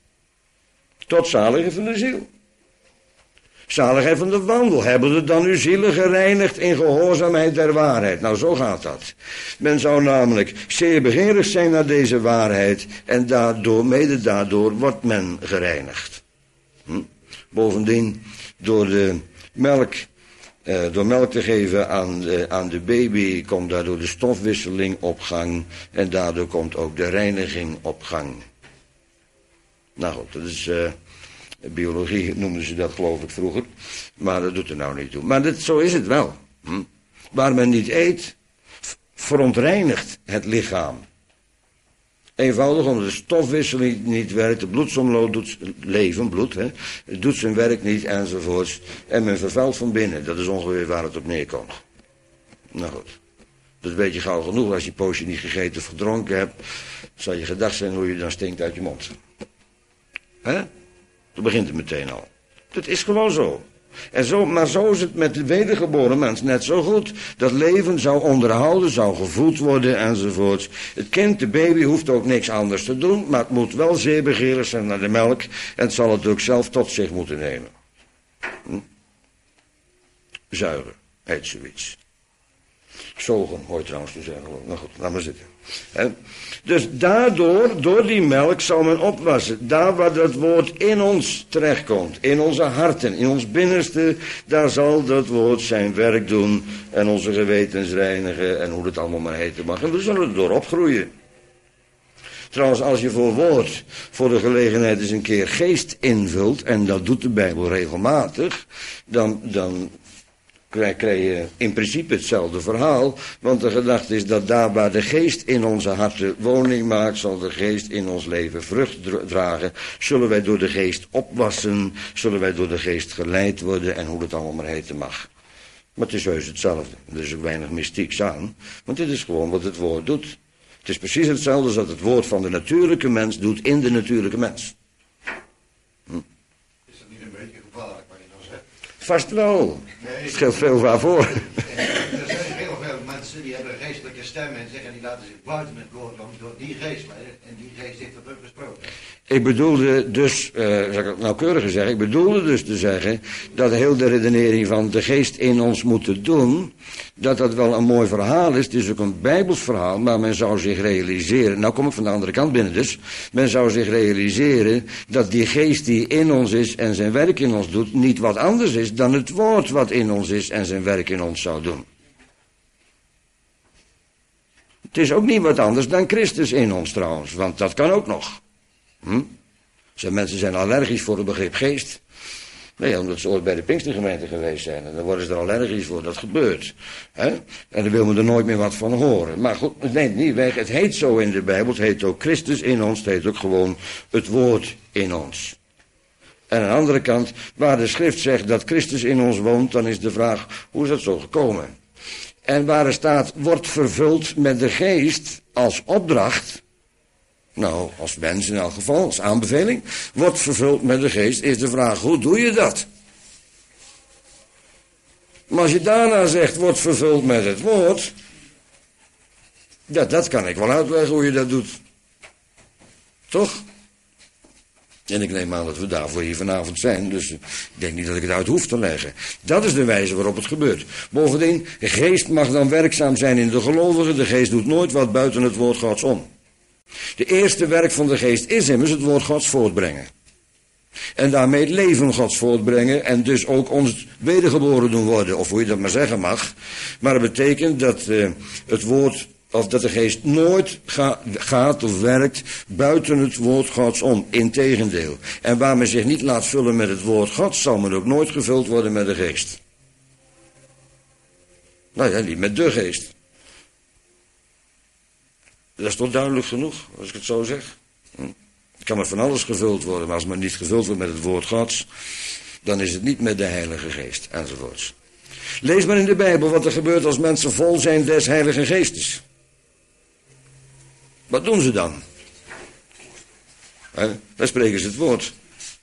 Tot zaligheid van de ziel. Zaligheid van de wandel. Hebben we dan uw zielen gereinigd in gehoorzaamheid der waarheid. Nou, zo gaat dat. Men zou namelijk zeer begeerig zijn naar deze waarheid. En daardoor, mede daardoor, wordt men gereinigd. Hm? Bovendien, door de melk, eh, door melk te geven aan de, aan de baby, komt daardoor de stofwisseling op gang. En daardoor komt ook de reiniging op gang. Nou goed, dat is uh, biologie noemden ze dat geloof ik vroeger. Maar dat doet er nou niet toe. Maar dit, zo is het wel. Hm? Waar men niet eet, verontreinigt het lichaam. Eenvoudig omdat de stofwisseling niet werkt, de bloedsomloop doet leven, bloed, hè, het doet zijn werk niet enzovoorts. En men vervuilt van binnen, dat is ongeveer waar het op neerkomt. Nou goed, dat is een beetje gauw genoeg. Als je een poosje niet gegeten of gedronken hebt, zal je gedacht zijn hoe je dan stinkt uit je mond. Hè? Dat begint het meteen al. Dat is gewoon zo. En zo. Maar zo is het met de wedergeboren mens net zo goed. Dat leven zou onderhouden, zou gevoed worden enzovoort. Het kind, de baby, hoeft ook niks anders te doen, maar het moet wel zeer begeerig zijn naar de melk. En het zal het ook zelf tot zich moeten nemen. Hm? Zuigen, heet zoiets. Zogen, hoor je trouwens te zeggen. Nou goed, laat maar zitten. He? Dus daardoor, door die melk, zal men opwassen. Daar waar dat woord in ons terechtkomt, in onze harten, in ons binnenste, daar zal dat woord zijn werk doen en onze gewetens reinigen en hoe het allemaal maar heten mag. En we zullen er door opgroeien. Trouwens, als je voor woord, voor de gelegenheid eens een keer geest invult, en dat doet de Bijbel regelmatig, dan, dan krijg je in principe hetzelfde verhaal. Want de gedachte is dat daar waar de geest in onze harten woning maakt, zal de geest in ons leven vrucht dragen. Zullen wij door de geest opwassen, zullen wij door de geest geleid worden en hoe het allemaal maar heten mag. Maar het is heus hetzelfde. Er is ook weinig mystieks aan. Want dit is gewoon wat het woord doet. Het is precies hetzelfde als dat het woord van de natuurlijke mens doet in de natuurlijke mens. Hm. Is dat niet een beetje gevaarlijk wat je dan zegt? Vast wel. Nee, Het scheelt veel waarvoor. er zijn heel veel mensen die hebben een geestelijke stem en zeggen die laten zich buiten het woord om door die geest leiden. En die geest heeft dat ook gesproken. Ik bedoelde dus, uh, zal ik het nauwkeuriger zeggen, ik bedoelde dus te zeggen dat heel de redenering van de geest in ons moeten doen, dat dat wel een mooi verhaal is. Het is ook een Bijbels verhaal, maar men zou zich realiseren, nou kom ik van de andere kant binnen dus, men zou zich realiseren dat die geest die in ons is en zijn werk in ons doet, niet wat anders is dan het woord wat in ons is en zijn werk in ons zou doen. Het is ook niet wat anders dan Christus in ons trouwens, want dat kan ook nog. Hm? Zijn mensen zijn allergisch voor het begrip geest. Nee, omdat ze ooit bij de Pinkstergemeente geweest zijn. En dan worden ze er allergisch voor, dat gebeurt. Hè? En dan wil men er nooit meer wat van horen. Maar goed, het neemt niet weg. Het heet zo in de Bijbel. Het heet ook Christus in ons. Het heet ook gewoon het woord in ons. En aan de andere kant, waar de schrift zegt dat Christus in ons woont, dan is de vraag, hoe is dat zo gekomen? En waar er staat, wordt vervuld met de geest als opdracht. Nou, als mens in elk geval, als aanbeveling, wordt vervuld met de geest, is de vraag, hoe doe je dat? Maar als je daarna zegt, wordt vervuld met het woord, ja, dat kan ik wel uitleggen hoe je dat doet. Toch? En ik neem aan dat we daarvoor hier vanavond zijn, dus ik denk niet dat ik het uit hoef te leggen. Dat is de wijze waarop het gebeurt. Bovendien, de geest mag dan werkzaam zijn in de gelovigen, de geest doet nooit wat buiten het woord Gods om. De eerste werk van de geest is immers het woord Gods voortbrengen. En daarmee het leven Gods voortbrengen en dus ook ons wedergeboren doen worden, of hoe je dat maar zeggen mag. Maar het betekent dat uh, het woord, of dat de geest nooit ga, gaat of werkt buiten het woord Gods om. Integendeel. En waar men zich niet laat vullen met het woord Gods, zal men ook nooit gevuld worden met de geest. Nou ja, niet met de geest. Dat is toch duidelijk genoeg, als ik het zo zeg. Hm. Het kan met van alles gevuld worden, maar als men niet gevuld wordt met het woord Gods, dan is het niet met de Heilige Geest, enzovoorts. Lees maar in de Bijbel wat er gebeurt als mensen vol zijn des Heilige Geestes. Wat doen ze dan? He, dan spreken ze het woord.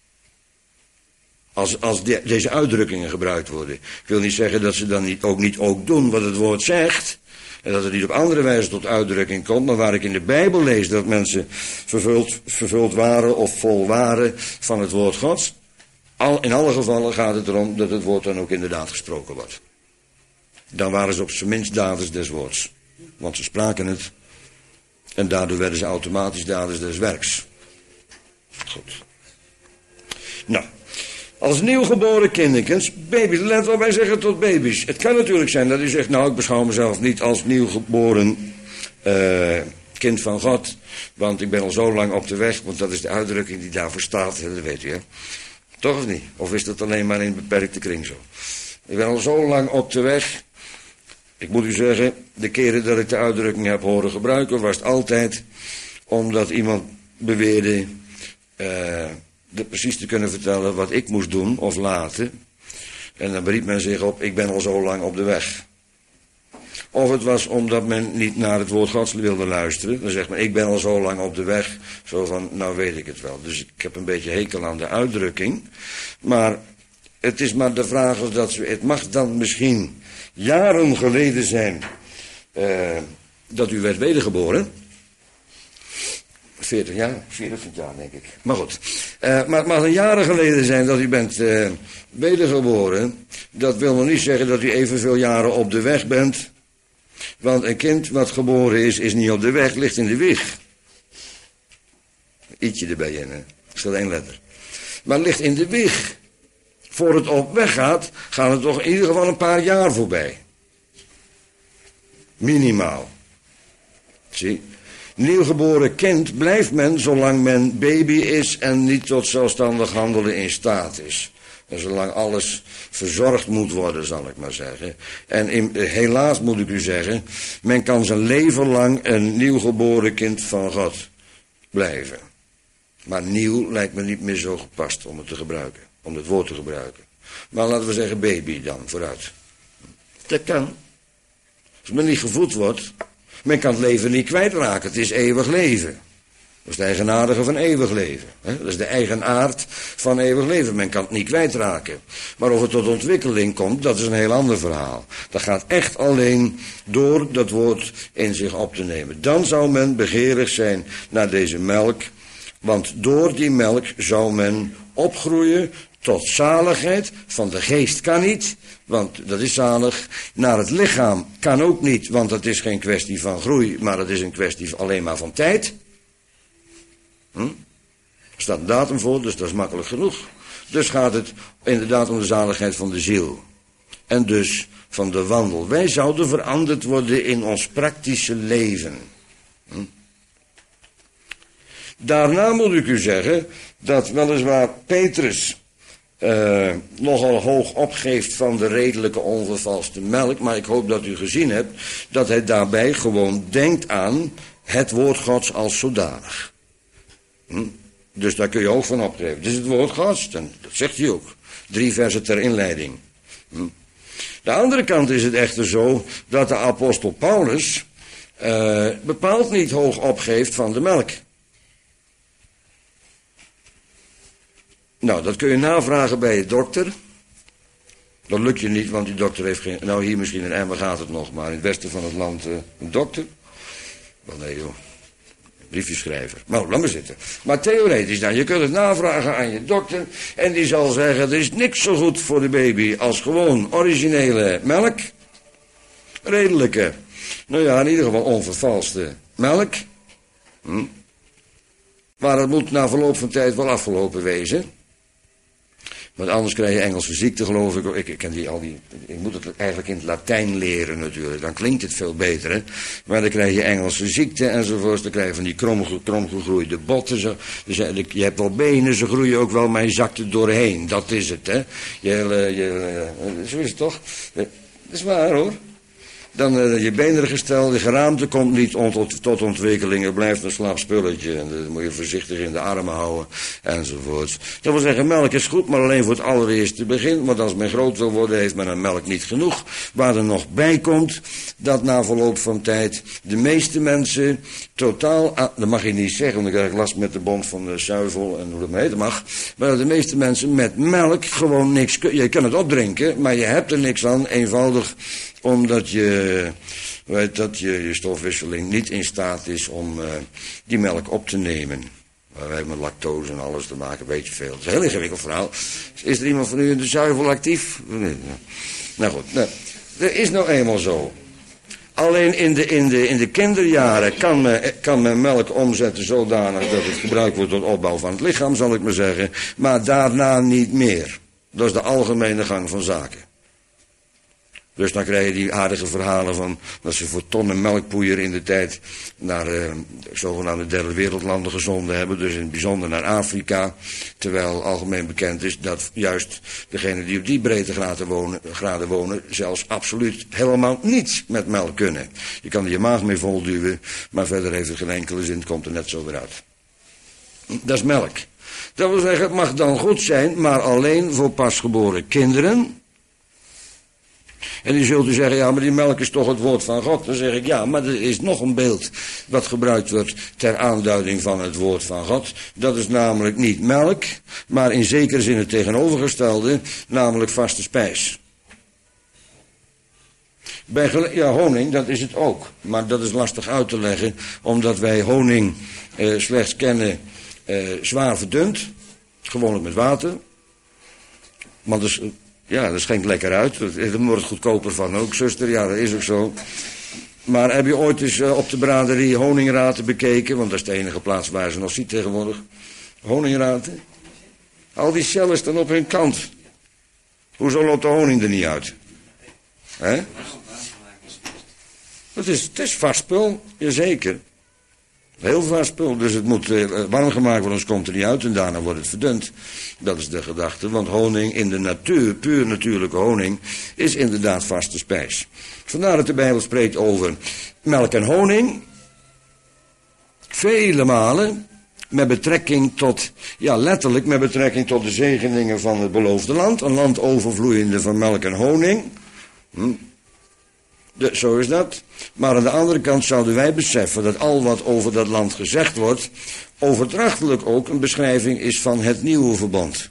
Als, als de, deze uitdrukkingen gebruikt worden. Ik wil niet zeggen dat ze dan niet, ook niet ook doen wat het woord zegt. En dat het niet op andere wijze tot uitdrukking komt. Maar waar ik in de Bijbel lees dat mensen vervuld, vervuld waren of vol waren van het woord Gods. Al, in alle gevallen gaat het erom dat het woord dan ook inderdaad gesproken wordt. Dan waren ze op zijn minst daders des woords. Want ze spraken het. En daardoor werden ze automatisch daders des werks. Goed. Nou. Als nieuwgeboren kinderkens, baby's, let wel, wij zeggen tot baby's. Het kan natuurlijk zijn dat u zegt, nou ik beschouw mezelf niet als nieuwgeboren uh, kind van God. Want ik ben al zo lang op de weg, want dat is de uitdrukking die daarvoor staat, dat weet u hè. Toch of niet? Of is dat alleen maar in een beperkte kring zo? Ik ben al zo lang op de weg. Ik moet u zeggen, de keren dat ik de uitdrukking heb horen gebruiken, was het altijd omdat iemand beweerde Uh, de, precies te kunnen vertellen wat ik moest doen of laten. En dan beriep men zich op, ik ben al zo lang op de weg. Of het was omdat men niet naar het woord Gods wilde luisteren. Dan zegt men, ik ben al zo lang op de weg. Zo van, nou weet ik het wel. Dus ik heb een beetje hekel aan de uitdrukking. Maar het is maar de vraag of dat, het mag dan misschien jaren geleden zijn uh, dat u werd wedergeboren. veertig jaar, vierentwintig jaar denk ik. Maar goed. Uh, maar het mag een jaren geleden zijn dat u bent uh, wedergeboren. Dat wil nog niet zeggen dat u evenveel jaren op de weg bent. Want een kind wat geboren is, is niet op de weg, ligt in de wieg. Ietsje erbij in, hè. Er staat één letter. Maar ligt in de wieg. Voor het op weg gaat, gaan er toch in ieder geval een paar jaar voorbij. Minimaal. Zie. Nieuwgeboren kind blijft men zolang men baby is en niet tot zelfstandig handelen in staat is. En zolang alles verzorgd moet worden, zal ik maar zeggen. En in, helaas moet ik u zeggen, men kan zijn leven lang een nieuwgeboren kind van God blijven. Maar nieuw lijkt me niet meer zo gepast om het te gebruiken, om het woord te gebruiken. Maar laten we zeggen baby dan, vooruit. Dat kan. Als men niet gevoed wordt, men kan het leven niet kwijtraken. Het is eeuwig leven. Dat is het eigenaardige van eeuwig leven. Hè? Dat is de eigenaard van eeuwig leven. Men kan het niet kwijtraken. Maar of het tot ontwikkeling komt, dat is een heel ander verhaal. Dat gaat echt alleen door dat woord in zich op te nemen. Dan zou men begeerig zijn naar deze melk. Want door die melk zou men opgroeien tot zaligheid. Van de geest kan niet, want dat is zalig. Naar het lichaam kan ook niet, want het is geen kwestie van groei, maar het is een kwestie alleen maar van tijd. Hm? Er staat een datum voor, dus dat is makkelijk genoeg. Dus gaat het inderdaad om de zaligheid van de ziel. En dus van de wandel. Wij zouden veranderd worden in ons praktische leven. Hm? Daarna moet ik u zeggen dat weliswaar Petrus uh, nogal hoog opgeeft van de redelijke onvervalste melk. Maar ik hoop dat u gezien hebt dat hij daarbij gewoon denkt aan het woord Gods als zodanig. Hm? Dus daar kun je ook van opgeven. Het is het woord Gods, en dat zegt hij ook. Drie versen ter inleiding. Hm? De andere kant is het echter zo dat de apostel Paulus uh, bepaald niet hoog opgeeft van de melk. Nou, dat kun je navragen bij je dokter. Dat lukt je niet, want die dokter heeft geen... Nou, hier misschien in Emmen gaat het nog, maar in het westen van het land uh, een dokter. Wel nee joh, briefjeschrijver. Nou, laat maar zitten. Maar theoretisch dan, je kunt het navragen aan je dokter. En die zal zeggen, er is niks zo goed voor de baby als gewoon originele melk. Redelijke, nou ja, in ieder geval onvervalste melk. Hm. Maar dat moet na verloop van tijd wel afgelopen wezen. Want anders krijg je Engelse ziekte, geloof ik. Ik, ik, ken die, al die, ik moet het eigenlijk in het Latijn leren natuurlijk. Dan klinkt het veel beter, hè. Maar dan krijg je Engelse ziekte enzovoort. Dan krijg je van die krom, kromgegroeide botten. Zo. Dus je hebt wel benen, ze groeien ook wel, maar je zakt er doorheen. Dat is het, hè. Je, je, zo is het toch? Dat is waar, hoor. Dan uh, je beendergestel, de geraamte komt niet ont, tot ontwikkeling. Het blijft een slap spulletje. En dat moet je voorzichtig in de armen houden. Enzovoort. Dat wil zeggen, melk is goed, maar alleen voor het allereerste begin. Want als men groot wil worden, heeft men aan melk niet genoeg. Waar er nog bij komt, dat na verloop van tijd de meeste mensen totaal... Ah, dat mag je niet zeggen, want dan krijg ik last met de bond van de zuivel en hoe dat maar heten mag. Maar de meeste mensen met melk gewoon niks... Je kan het opdrinken, maar je hebt er niks aan, eenvoudig... Omdat je, weet dat je, je stofwisseling niet in staat is om uh, die melk op te nemen. Wij hebben met lactose en alles te maken, weet je veel. Het is een heel ingewikkeld verhaal. Is er iemand van u in de zuivel actief? Nee. Nou goed, nou, dat is nou eenmaal zo. Alleen in de, in de, in de kinderjaren kan men, kan men melk omzetten zodanig dat het gebruikt wordt tot opbouw van het lichaam, zal ik maar zeggen. Maar daarna niet meer. Dat is de algemene gang van zaken. Dus dan krijg je die aardige verhalen van dat ze voor tonnen melkpoeier in de tijd naar uh, zogenaamde derde wereldlanden gezonden hebben. Dus in het bijzonder naar Afrika. Terwijl algemeen bekend is dat juist degenen die op die breedtegraden wonen, graden wonen zelfs absoluut helemaal niets met melk kunnen. Je kan er je maag mee volduwen, maar verder heeft het geen enkele zin, het komt er net zo weer uit. Dat is melk. Dat wil zeggen, het mag dan goed zijn, maar alleen voor pasgeboren kinderen. En die zult u zeggen, ja, maar die melk is toch het woord van God. Dan zeg ik, ja, maar er is nog een beeld wat gebruikt wordt ter aanduiding van het woord van God. Dat is namelijk niet melk, maar in zekere zin het tegenovergestelde, namelijk vaste spijs. Bij ja, honing, dat is het ook. Maar dat is lastig uit te leggen, omdat wij honing eh, slechts kennen eh, zwaar verdund. Gewoonlijk met water. Want dus... Ja, dat schenkt lekker uit. Daar wordt het goedkoper van ook, zuster. Ja, dat is ook zo. Maar heb je ooit eens uh, op de braderie honingraten bekeken? Want dat is de enige plaats waar ze nog ziet tegenwoordig. Honingraten. Al die cellen staan op hun kant. Hoezo loopt de honing er niet uit? Hè? Het is, het is vast spul, jazeker. Heel vast spul, dus het moet uh, warm gemaakt worden, anders komt er niet uit en daarna wordt het verdund. Dat is de gedachte, want honing in de natuur, puur natuurlijke honing, is inderdaad vaste spijs. Vandaar dat de Bijbel spreekt over melk en honing, vele malen, met betrekking tot, ja letterlijk met betrekking tot de zegeningen van het beloofde land, een land overvloeiende van melk en honing. Hm. De, zo is dat. Maar aan de andere kant zouden wij beseffen dat al wat over dat land gezegd wordt, overdrachtelijk ook een beschrijving is van het nieuwe verbond.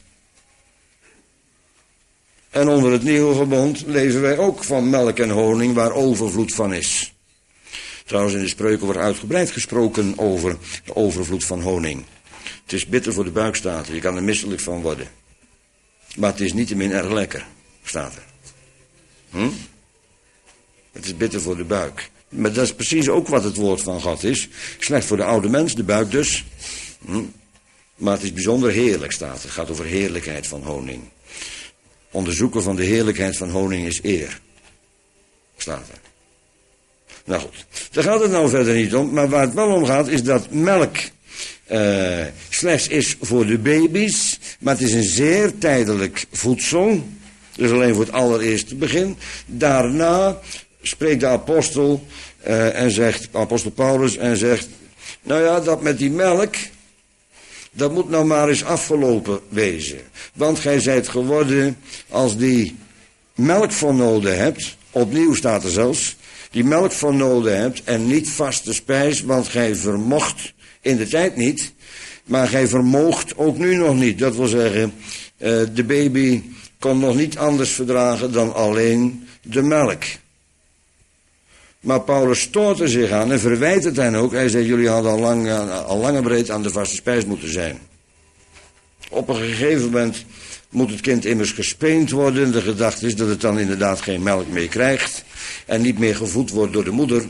En onder het nieuwe verbond lezen wij ook van melk en honing waar overvloed van is. Trouwens, in de spreuken wordt uitgebreid gesproken over de overvloed van honing. Het is bitter voor de buik, staat er. Je kan er misselijk van worden. Maar het is niettemin erg lekker, staat er. Hm? Het is bitter voor de buik. Maar dat is precies ook wat het woord van God is. Slecht voor de oude mens, de buik dus. Hm? Maar het is bijzonder heerlijk, staat er. Het gaat over heerlijkheid van honing. Onderzoeken van de heerlijkheid van honing is eer. Staat er. Nou goed, daar gaat het nou verder niet om. Maar waar het wel om gaat is dat melk uh, slechts is voor de baby's. Maar het is een zeer tijdelijk voedsel. Dus alleen voor het allereerste begin. Daarna spreekt de apostel uh, en zegt, apostel Paulus en zegt, nou ja, dat met die melk, dat moet nou maar eens afgelopen wezen. Want gij zijt geworden als die melk van noden hebt, opnieuw staat er zelfs, die melk van noden hebt en niet vaste spijs, want gij vermocht in de tijd niet, maar gij vermoogt ook nu nog niet. Dat wil zeggen, uh, de baby kon nog niet anders verdragen dan alleen de melk. Maar Paulus stoort er zich aan en verwijt het hen ook. Hij zegt, jullie hadden al lang, al lang en breed aan de vaste spijs moeten zijn. Op een gegeven moment moet het kind immers gespeend worden. De gedachte is dat het dan inderdaad geen melk meer krijgt. En niet meer gevoed wordt door de moeder.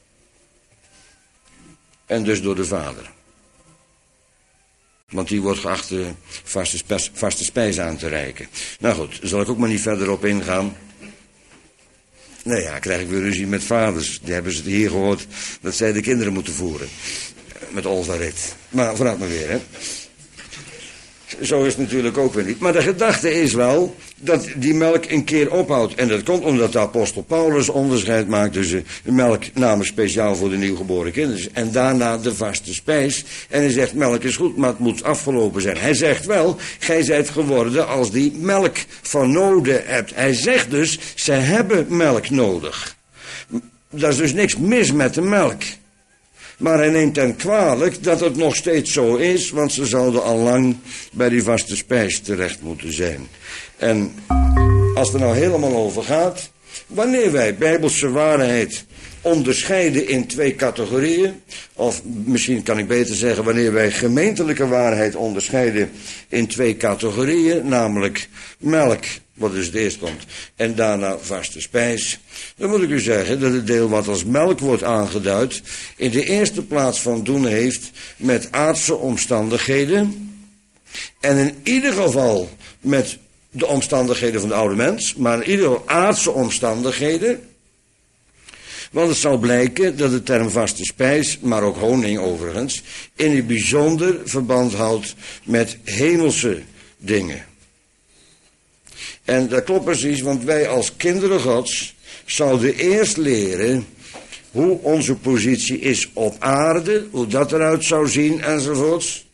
En dus door de vader. Want die wordt geacht de vaste spijs, vaste spijs aan te reiken. Nou goed, daar zal ik ook maar niet verder op ingaan. Nou ja, krijg ik weer ruzie met vaders. Die hebben ze hier gehoord dat zij de kinderen moeten voeren. Met Olvarit. Maar vooruit maar weer, hè. Zo is het natuurlijk ook weer niet. Maar de gedachte is wel dat die melk een keer ophoudt. En dat komt omdat de apostel Paulus onderscheid maakt tussen de melk namelijk speciaal voor de nieuwgeboren kinderen. En daarna de vaste spijs. En hij zegt melk is goed, maar het moet afgelopen zijn. Hij zegt wel, gij zijt geworden als die melk van noden hebt. Hij zegt dus, zij hebben melk nodig. Daar is dus niks mis met de melk. Maar hij neemt hen kwalijk dat het nog steeds zo is, want ze zouden al lang bij die vaste spijs terecht moeten zijn. En als het er nou helemaal over gaat, wanneer wij bijbelse waarheid onderscheiden in twee categorieën, of misschien kan ik beter zeggen, wanneer wij gemeentelijke waarheid onderscheiden in twee categorieën, namelijk melk, wat dus het eerst komt, en daarna vaste spijs, dan moet ik u zeggen dat het deel wat als melk wordt aangeduid, in de eerste plaats van doen heeft met aardse omstandigheden, en in ieder geval met de omstandigheden van de oude mens, maar in ieder geval aardse omstandigheden. Want het zal blijken dat de term vaste spijs, maar ook honing overigens, in het bijzonder verband houdt met hemelse dingen. En dat klopt precies, want wij als kinderen Gods zouden eerst leren hoe onze positie is op aarde, hoe dat eruit zou zien enzovoorts.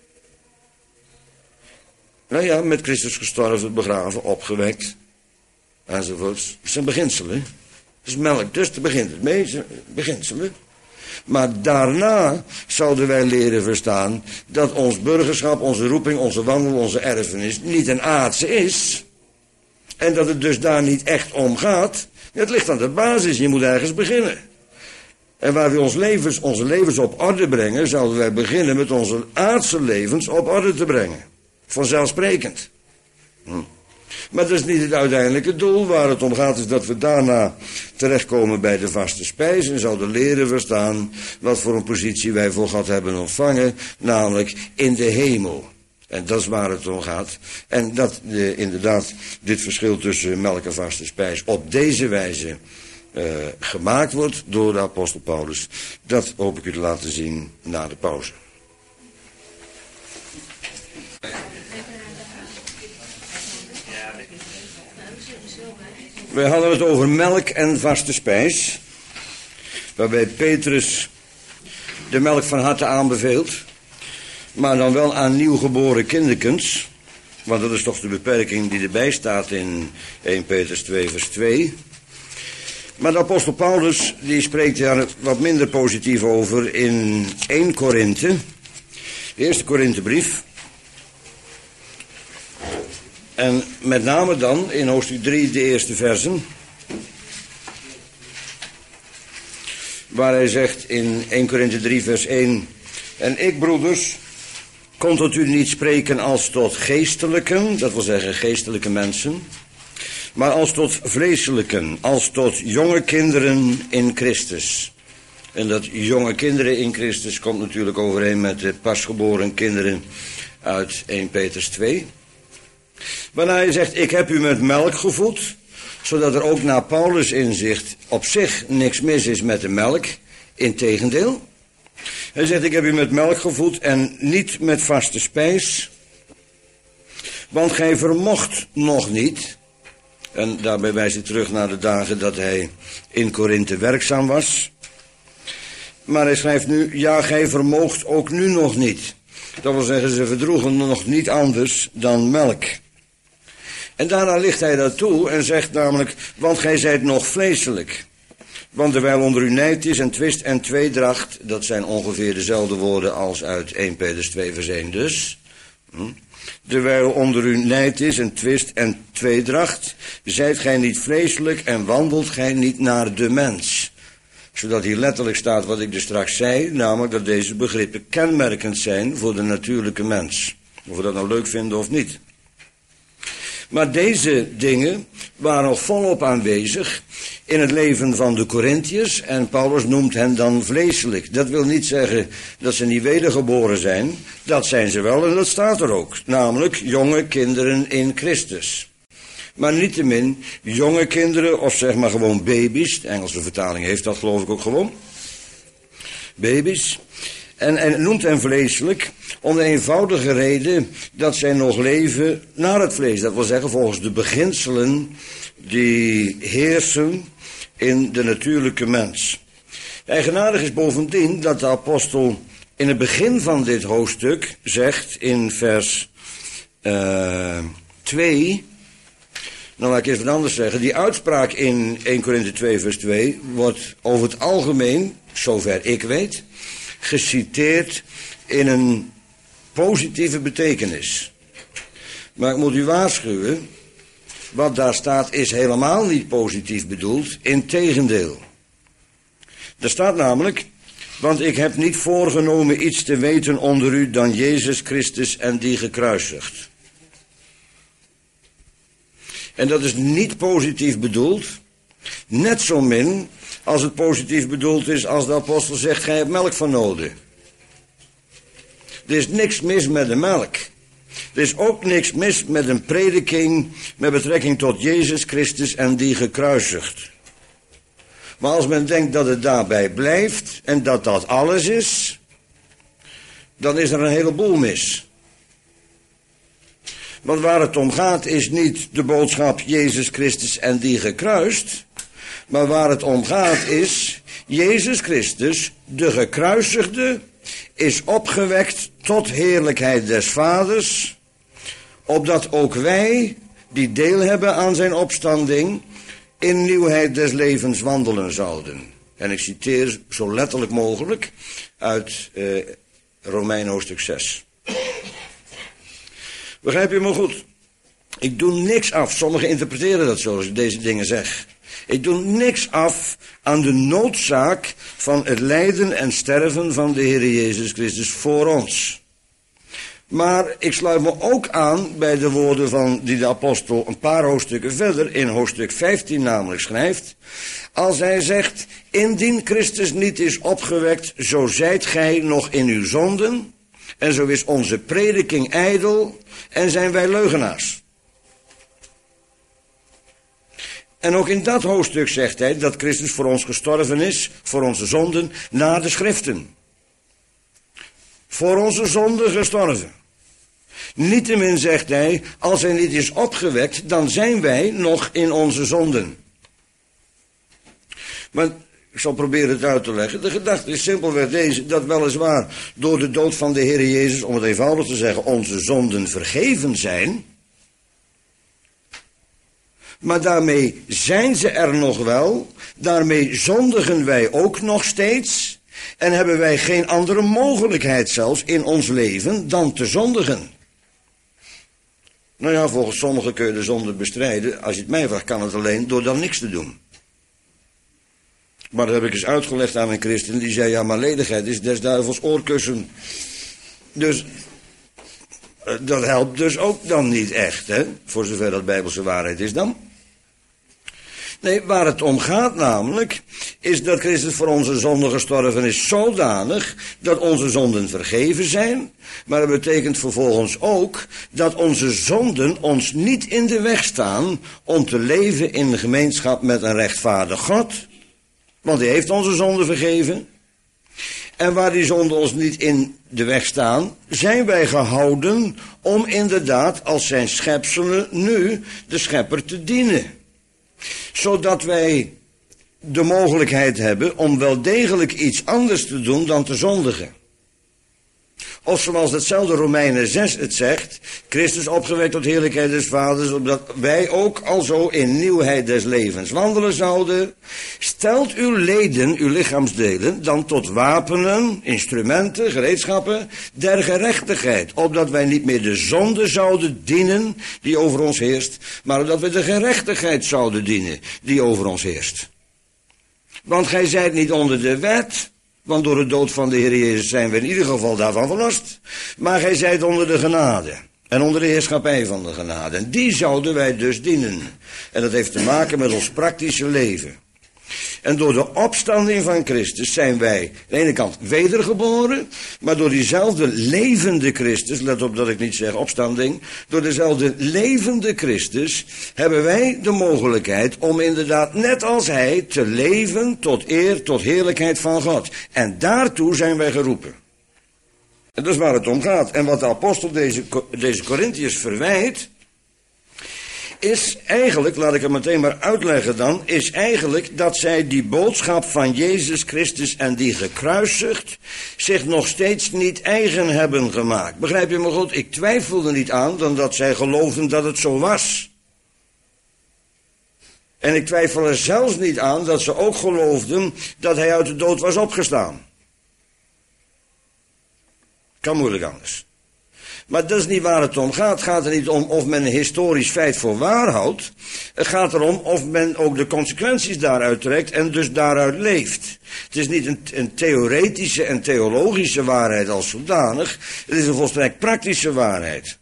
Nou ja, met Christus gestorven, begraven, opgewekt enzovoorts. Dat zijn beginselen. Dat is melk, dus daar begint het mee, beginselen. Maar daarna zouden wij leren verstaan dat ons burgerschap, onze roeping, onze wandel, onze erfenis niet een aardse is. En dat het dus daar niet echt om gaat. Het ligt aan de basis, je moet ergens beginnen. En waar we ons levens, onze levens op orde brengen, zouden wij beginnen met onze aardse levens op orde te brengen. Vanzelfsprekend. Hm. Maar dat is niet het uiteindelijke doel. Waar het om gaat is dat we daarna terechtkomen bij de vaste spijs en zouden leren verstaan wat voor een positie wij voor God hebben ontvangen, namelijk in de hemel. En dat is waar het om gaat. En dat de, inderdaad dit verschil tussen melk en vaste spijs op deze wijze uh, gemaakt wordt door de apostel Paulus. Dat hoop ik u te laten zien na de pauze. We hadden het over melk en vaste spijs, waarbij Petrus de melk van harte aanbeveelt, maar dan wel aan nieuwgeboren kinderkens, want dat is toch de beperking die erbij staat in eerste Petrus twee vers twee. Maar de apostel Paulus, die spreekt daar wat minder positief over in Eerste Korinthe. De eerste Korinthebrief. En met name dan in hoofdstuk drie de eerste versen. Waar hij zegt in Eerste Korinthe drie vers één. En ik, broeders, kon tot u niet spreken als tot geestelijken, dat wil zeggen geestelijke mensen, maar als tot vleeselijken, als tot jonge kinderen in Christus. En dat jonge kinderen in Christus komt natuurlijk overeen met de pasgeboren kinderen uit Eerste Petrus twee. Waarna hij zegt, ik heb u met melk gevoed, zodat er ook naar Paulus' inzicht op zich niks mis is met de melk, integendeel. Hij zegt, ik heb u met melk gevoed en niet met vaste spijs, want gij vermocht nog niet. En daarbij wijst hij terug naar de dagen dat hij in Korinthe werkzaam was. Maar hij schrijft nu, ja, gij vermoogt ook nu nog niet. Dat wil zeggen, ze verdroegen nog niet anders dan melk. En daarna licht hij dat toe en zegt namelijk, want gij zijt nog vleeselijk. Want terwijl onder u nijd is en twist en tweedracht, dat zijn ongeveer dezelfde woorden als uit Eerste Petrus twee vers één dus. Hm. Terwijl onder u nijd is en twist en tweedracht, zijt gij niet vleeselijk en wandelt gij niet naar de mens. Zodat hier letterlijk staat wat ik dus straks zei, namelijk dat deze begrippen kenmerkend zijn voor de natuurlijke mens. Of we dat nou leuk vinden of niet. Maar deze dingen waren nog volop aanwezig in het leven van de Korintiërs en Paulus noemt hen dan vleeselijk. Dat wil niet zeggen dat ze niet wedergeboren zijn, dat zijn ze wel en dat staat er ook. Namelijk jonge kinderen in Christus. Maar niettemin jonge kinderen of zeg maar gewoon baby's, de Engelse vertaling heeft dat geloof ik ook gewoon. Baby's. En, en noemt hen vleeselijk om de eenvoudige reden dat zij nog leven naar het vlees. Dat wil zeggen volgens de beginselen die heersen in de natuurlijke mens. Eigenaardig is bovendien dat de apostel in het begin van dit hoofdstuk zegt in vers uh, twee... Nou laat ik even wat anders zeggen. Die uitspraak in Eerste Korinthe twee vers twee wordt over het algemeen, zover ik weet, geciteerd in een positieve betekenis. Maar ik moet u waarschuwen, wat daar staat is helemaal niet positief bedoeld, integendeel. Er staat namelijk, want ik heb niet voorgenomen iets te weten onder u dan Jezus Christus en die gekruisigd. En dat is niet positief bedoeld, net zo min als het positief bedoeld is als de apostel zegt, gij hebt melk van nodig. Er is niks mis met de melk. Er is ook niks mis met een prediking met betrekking tot Jezus Christus en die gekruisigd. Maar als men denkt dat het daarbij blijft en dat dat alles is, dan is er een heleboel mis. Want waar het om gaat is niet de boodschap Jezus Christus en die gekruist, maar waar het om gaat is, Jezus Christus, de gekruisigde, is opgewekt tot heerlijkheid des Vaders, opdat ook wij, die deel hebben aan zijn opstanding, in nieuwheid des levens wandelen zouden. En ik citeer zo letterlijk mogelijk uit uh, Romeinen hoofdstuk zes. Begrijp je me goed? Ik doe niks af. Sommigen interpreteren dat zo als ik deze dingen zeg. Ik doe niks af aan de noodzaak van het lijden en sterven van de Heer Jezus Christus voor ons. Maar ik sluit me ook aan bij de woorden van die de apostel een paar hoofdstukken verder, in hoofdstuk vijftien namelijk schrijft. Als hij zegt, indien Christus niet is opgewekt, zo zijt gij nog in uw zonden. En zo is onze prediking ijdel en zijn wij leugenaars. En ook in dat hoofdstuk zegt hij dat Christus voor ons gestorven is, voor onze zonden, na de schriften. Voor onze zonden gestorven. Niettemin zegt hij, als hij niet is opgewekt, dan zijn wij nog in onze zonden. Maar ik zal proberen het uit te leggen. De gedachte is simpelweg deze, dat weliswaar door de dood van de Heer Jezus, om het eenvoudig te zeggen, onze zonden vergeven zijn. Maar daarmee zijn ze er nog wel. Daarmee zondigen wij ook nog steeds. En hebben wij geen andere mogelijkheid zelfs in ons leven dan te zondigen. Nou ja, volgens sommigen kun je de zonde bestrijden. Als je het mij vraagt, kan het alleen door dan niks te doen. Maar dat heb ik eens uitgelegd aan een christen. Die zei, ja, maar ledigheid is des duivels oorkussen. Dus dat helpt dus ook dan niet echt, hè? Voor zover dat bijbelse waarheid is dan. Nee, waar het om gaat namelijk, is dat Christus voor onze zonden gestorven is zodanig dat onze zonden vergeven zijn. Maar dat betekent vervolgens ook dat onze zonden ons niet in de weg staan om te leven in de gemeenschap met een rechtvaardig God. Want hij heeft onze zonden vergeven. En waar die zonden ons niet in de weg staan, zijn wij gehouden om inderdaad als zijn schepselen nu de schepper te dienen. Zodat wij de mogelijkheid hebben om wel degelijk iets anders te doen dan te zondigen. Of zoals hetzelfde Romeinen zes het zegt, Christus opgewekt tot heerlijkheid des Vaders, opdat wij ook alzo in nieuwheid des levens wandelen zouden. Stelt uw leden, uw lichaamsdelen, dan tot wapenen, instrumenten, gereedschappen der gerechtigheid, opdat wij niet meer de zonde zouden dienen die over ons heerst, maar opdat wij de gerechtigheid zouden dienen die over ons heerst. Want gij zijt niet onder de wet, want door de dood van de Heer Jezus zijn we in ieder geval daarvan verlost. Maar gij zijt onder de genade. En onder de heerschappij van de genade. En die zouden wij dus dienen. En dat heeft te maken met ons praktische leven. En door de opstanding van Christus zijn wij aan de ene kant wedergeboren, maar door diezelfde levende Christus, let op dat ik niet zeg opstanding, door dezelfde levende Christus hebben wij de mogelijkheid om inderdaad net als hij te leven tot eer, tot heerlijkheid van God. En daartoe zijn wij geroepen. En dat is waar het om gaat. En wat de apostel deze, deze Korintiërs verwijt, is eigenlijk, laat ik het meteen maar uitleggen dan, is eigenlijk dat zij die boodschap van Jezus Christus en die gekruisigd zich nog steeds niet eigen hebben gemaakt. Begrijp je me goed? Ik twijfel er niet aan dan dat zij geloofden dat het zo was. En ik twijfel er zelfs niet aan dat ze ook geloofden dat hij uit de dood was opgestaan. Kan moeilijk anders. Maar dat is niet waar het om gaat. Het gaat er niet om of men een historisch feit voor waar houdt. Het gaat erom of men ook de consequenties daaruit trekt en dus daaruit leeft. Het is niet een, een theoretische en theologische waarheid als zodanig. Het is een volstrekt praktische waarheid.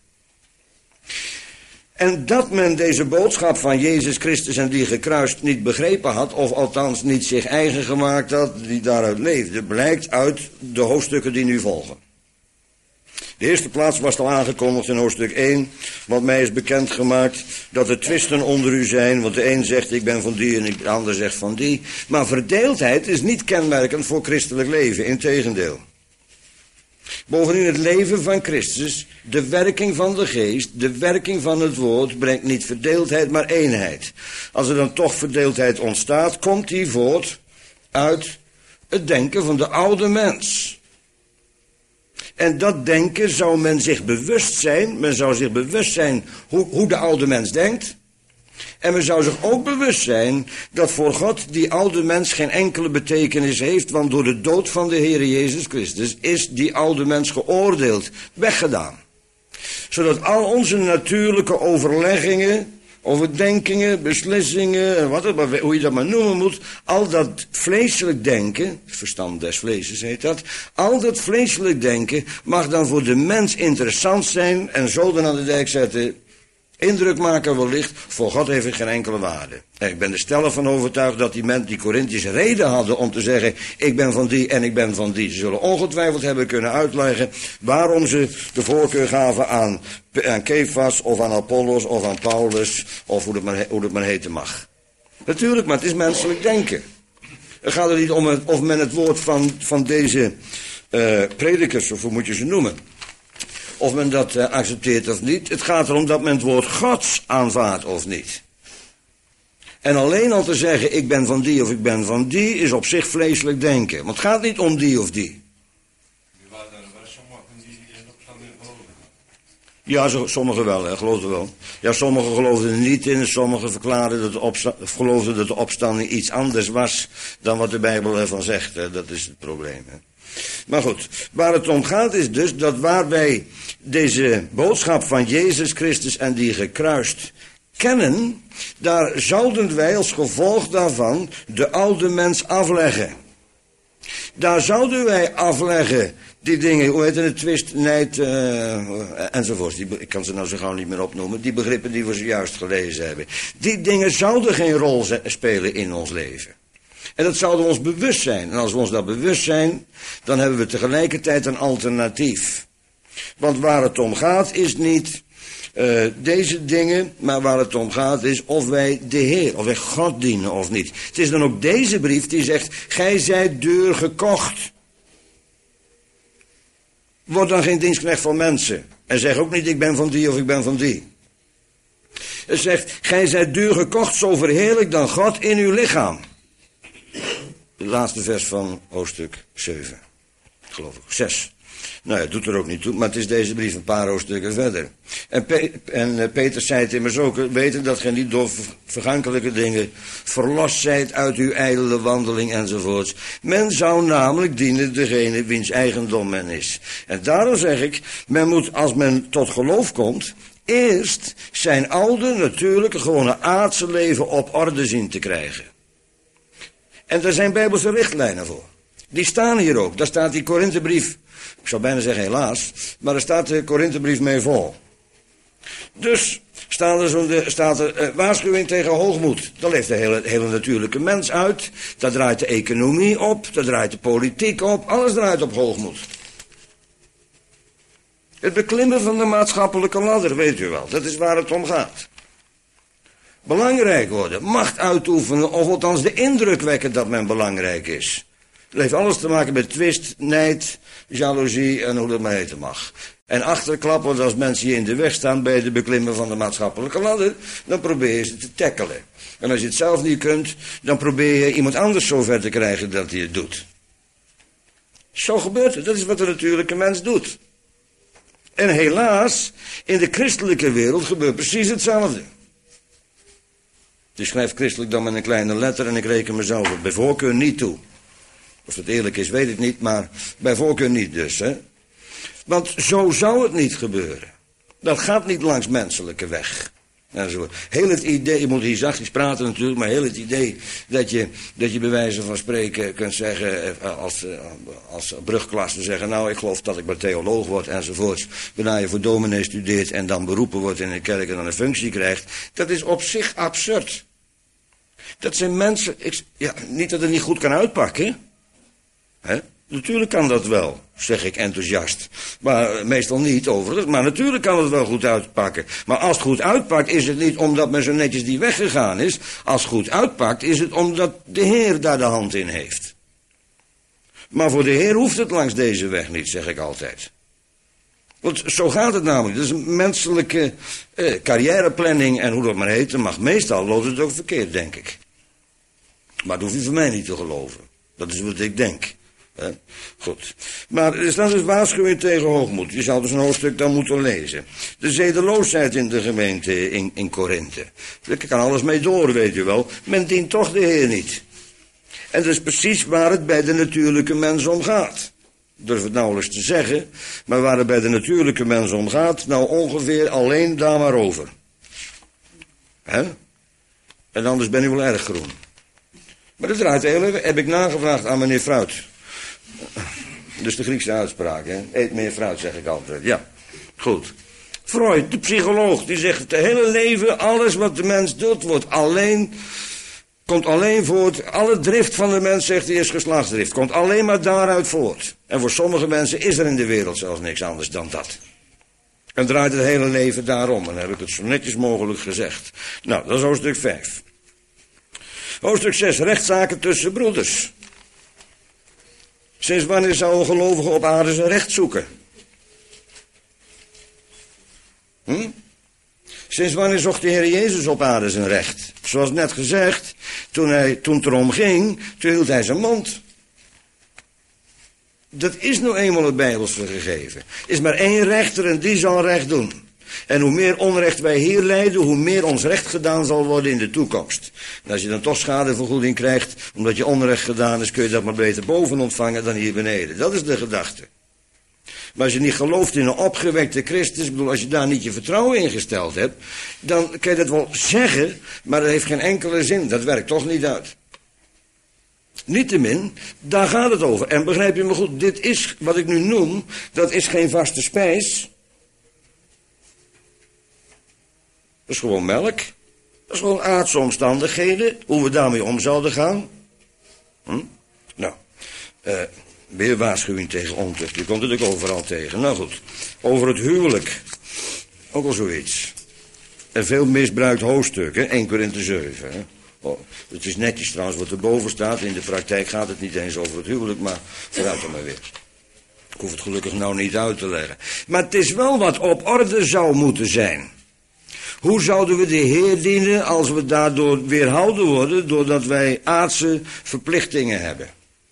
En dat men deze boodschap van Jezus Christus en die gekruist niet begrepen had, of althans niet zich eigen gemaakt had, die daaruit leefde, blijkt uit de hoofdstukken die nu volgen. De eerste plaats was al aangekondigd in hoofdstuk één, want mij is bekendgemaakt dat er twisten onder u zijn, want de een zegt ik ben van die en de ander zegt van die. Maar verdeeldheid is niet kenmerkend voor christelijk leven, integendeel. Bovendien het leven van Christus, de werking van de geest, de werking van het woord, brengt niet verdeeldheid, maar eenheid. Als er dan toch verdeeldheid ontstaat, komt die voort uit het denken van de oude mens. En dat denken zou men zich bewust zijn, men zou zich bewust zijn hoe, hoe de oude mens denkt. En men zou zich ook bewust zijn dat voor God die oude mens geen enkele betekenis heeft, want door de dood van de Heer Jezus Christus is die oude mens geoordeeld, weggedaan. Zodat al onze natuurlijke overleggingen, overdenkingen, beslissingen, en wat het maar, hoe je dat maar noemen moet, al dat vleeselijk denken, verstand des vleeses heet dat, al dat vleeselijk denken mag dan voor de mens interessant zijn en zoden aan de dijk zetten, indruk maken wellicht, voor God heeft het geen enkele waarde. En ik ben er stellig van overtuigd dat die mensen, die Korintiërs, reden hadden om te zeggen, ik ben van die en ik ben van die. Ze zullen ongetwijfeld hebben kunnen uitleggen waarom ze de voorkeur gaven aan, aan Kefas of aan Apollos of aan Paulus of hoe het maar, hoe het maar heten mag. Natuurlijk, maar het is menselijk denken. Het gaat er niet om het, of men het woord van, van deze uh, predikers, of hoe moet je ze noemen, of men dat uh, accepteert of niet. Het gaat erom dat men het woord Gods aanvaardt of niet. En alleen al te zeggen, ik ben van die of ik ben van die, is op zich vleeselijk denken. Want het gaat niet om die of die. Ja, zo- sommigen wel, hè, geloofden wel. Ja, sommigen geloofden er niet in. Sommigen verklaarden dat de opsta- geloofden dat de opstanding iets anders was dan wat de Bijbel ervan zegt. Hè. Dat is het probleem. Hè. Maar goed, waar het om gaat is dus dat waar wij deze boodschap van Jezus Christus en die gekruist kennen, daar zouden wij als gevolg daarvan de oude mens afleggen. Daar zouden wij afleggen die dingen, hoe heet het, twist, nijd, uh, enzovoort. Die, ik kan ze nou zo gauw niet meer opnoemen. Die begrippen die we zojuist gelezen hebben. Die dingen zouden geen rol ze- spelen in ons leven. En dat zouden we ons bewust zijn. En als we ons dat bewust zijn, dan hebben we tegelijkertijd een alternatief. Want waar het om gaat is niet uh, deze dingen, maar waar het om gaat is of wij de Heer, of wij God dienen of niet. Het is dan ook deze brief die zegt, gij zijt duur gekocht. Word dan geen dienstknecht van mensen. En zeg ook niet, ik ben van die of ik ben van die. Het zegt, gij zijt duur gekocht, zo verheerlijk dan God in uw lichaam. De laatste vers van hoofdstuk zeven. Geloof ik, zes. Nou ja, het doet er ook niet toe, maar het is deze brief een paar hoofdstukken verder. En, Pe- en uh, Peter zei het immers ook, weten dat gij niet door vergankelijke dingen verlost zijt uit uw ijdele wandeling enzovoorts. Men zou namelijk dienen degene wiens eigendom men is. En daarom zeg ik, men moet als men tot geloof komt, eerst zijn oude, natuurlijke, gewone aardse leven op orde zien te krijgen. En daar zijn bijbelse richtlijnen voor. Die staan hier ook. Daar staat die Korinthebrief, ik zou bijna zeggen helaas, maar daar staat de Korinthebrief mee vol. Dus staat er, zo de, staat er uh, waarschuwing tegen hoogmoed. Daar leeft de hele, hele natuurlijke mens uit. Daar draait de economie op, daar draait de politiek op. Alles draait op hoogmoed. Het beklimmen van de maatschappelijke ladder, weet u wel. Dat is waar het om gaat. Belangrijk worden, macht uitoefenen, of althans de indruk wekken dat men belangrijk is. Het heeft alles te maken met twist, nijd, jaloezie en hoe dat maar heten mag. En achterklappen, als mensen je in de weg staan bij de beklimmen van de maatschappelijke ladder, dan probeer je ze te tackelen. En als je het zelf niet kunt, dan probeer je iemand anders zover te krijgen dat hij het doet. Zo gebeurt het, dat is wat de natuurlijke mens doet. En helaas, in de christelijke wereld gebeurt precies hetzelfde. Je schrijft christelijk dan met een kleine letter en ik reken mezelf er bij voorkeur niet toe. Of het eerlijk is, weet ik niet, maar bij voorkeur niet dus. Hè? Want zo zou het niet gebeuren. Dat gaat niet langs menselijke weg. Enzovoort. Heel het idee, je moet hier zachtjes praten natuurlijk, maar heel het idee dat je, dat je bij wijze van spreken kunt zeggen, als, als brugklasse zeggen, nou ik geloof dat ik maar theoloog word enzovoorts. Waarna je voor dominee studeert en dan beroepen wordt in een kerk en dan een functie krijgt. Dat is op zich absurd. Dat zijn mensen, ik, ja, niet dat het niet goed kan uitpakken. Hè? Natuurlijk kan dat wel, zeg ik enthousiast. Maar meestal niet overigens, maar natuurlijk kan het wel goed uitpakken. Maar als het goed uitpakt is het niet omdat men zo netjes die weggegaan is. Als het goed uitpakt is het omdat de Heer daar de hand in heeft. Maar voor de Heer hoeft het langs deze weg niet, zeg ik altijd. Want zo gaat het namelijk. Dat is een menselijke eh, carrièreplanning en hoe dat maar heet. Mag meestal loopt het ook verkeerd, denk ik. Maar dat hoef je van mij niet te geloven. Dat is wat ik denk. He? Goed. Maar er staat dus waarschuwing tegen hoogmoed. Je zou dus een hoofdstuk dan moeten lezen. De zedeloosheid in de gemeente in, in Korinthe. Daar kan alles mee door, weet u wel. Men dient toch de Heer niet. En dat is precies waar het bij de natuurlijke mens om gaat. Ik durf het nauwelijks te zeggen, maar waar het bij de natuurlijke mens om gaat, nou ongeveer alleen daar maar over. He? En anders ben ik wel erg groen. Maar dat draait heel even, heb ik nagevraagd aan meneer Fruit. Dus de Griekse uitspraak, hè. Eet meer fruit, zeg ik altijd. Ja, goed. Freud, de psycholoog, die zegt het hele leven, alles wat de mens doet, wordt alleen, komt alleen voort. Alle drift van de mens, zegt hij, is geslachtsdrift. Komt alleen maar daaruit voort. En voor sommige mensen is er in de wereld zelfs niks anders dan dat. En draait het hele leven daarom. En dan heb ik het zo netjes mogelijk gezegd. Nou, dat is hoofdstuk vijf. Hoofdstuk zes, rechtszaken tussen broeders. Sinds wanneer zou een gelovige op aarde zijn recht zoeken? Hm? Sinds wanneer zocht de Heer Jezus op aarde zijn recht? Zoals net gezegd, toen, hij, toen het erom ging, toen hield hij zijn mond. Dat is nou eenmaal het Bijbelse gegeven. Er is maar één rechter en die zal recht doen. En hoe meer onrecht wij hier lijden, hoe meer ons recht gedaan zal worden in de toekomst. En als je dan toch schadevergoeding krijgt, omdat je onrecht gedaan is, kun je dat maar beter boven ontvangen dan hier beneden. Dat is de gedachte. Maar als je niet gelooft in een opgewekte Christus, ik bedoel, als je daar niet je vertrouwen in gesteld hebt, dan kan je dat wel zeggen, maar dat heeft geen enkele zin. Dat werkt toch niet uit. Niettemin, daar gaat het over. En begrijp je me goed, dit is, wat ik nu noem, dat is geen vaste spijs. Dat is gewoon melk. Dat is gewoon aardse omstandigheden, hoe we daarmee om zouden gaan. Hm? Nou, eh... weer waarschuwing tegen ontucht. Je komt het ook overal tegen. Nou goed, over het huwelijk. Ook al zoiets. Een veel misbruikt hoofdstuk, hè? één Korinthe zeven. Hè? Oh, het is netjes trouwens wat erboven staat. In de praktijk gaat het niet eens over het huwelijk, maar vooruit dan maar weer. Ik hoef het gelukkig nou niet uit te leggen. Maar het is wel wat op orde zou moeten zijn. Hoe zouden we de Heer dienen als we daardoor weerhouden worden, doordat wij aardse verplichtingen hebben?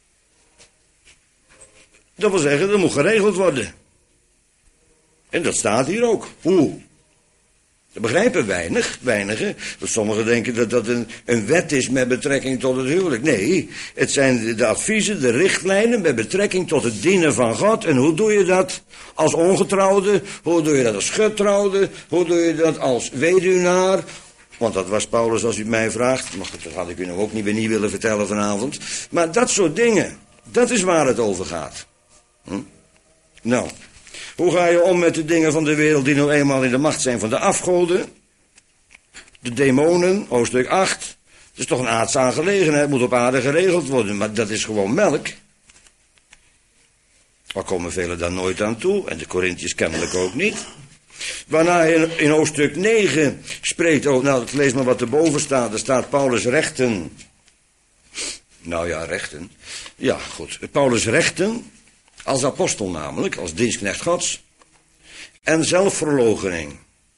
Dat wil zeggen, dat moet geregeld worden. En dat staat hier ook. Hoe? Dat begrijpen weinig, weinigen. Want sommigen denken dat dat een, een wet is met betrekking tot het huwelijk. Nee, het zijn de, de adviezen, de richtlijnen met betrekking tot het dienen van God. En hoe doe je dat als ongetrouwde? Hoe doe je dat als getrouwde? Hoe doe je dat als weduwnaar? Want dat was Paulus als u mij vraagt. Maar dat had ik u nog ook niet weer niet willen vertellen vanavond. Maar dat soort dingen, dat is waar het over gaat. Hm? Nou, hoe ga je om met de dingen van de wereld die nou eenmaal in de macht zijn van de afgoden? De demonen, hoofdstuk acht. Dat is toch een aardse aangelegenheid, moet op aarde geregeld worden. Maar dat is gewoon melk. Daar komen velen dan nooit aan toe. En de Korinthiërs kennelijk ook niet. Waarna in, in hoofdstuk negen spreekt ook, nou ik lees maar wat erboven staat. Er staat Paulus rechten. Nou ja, rechten. Ja, goed. Paulus rechten. Als apostel namelijk, als dienstknecht Gods. En zelfverloochening.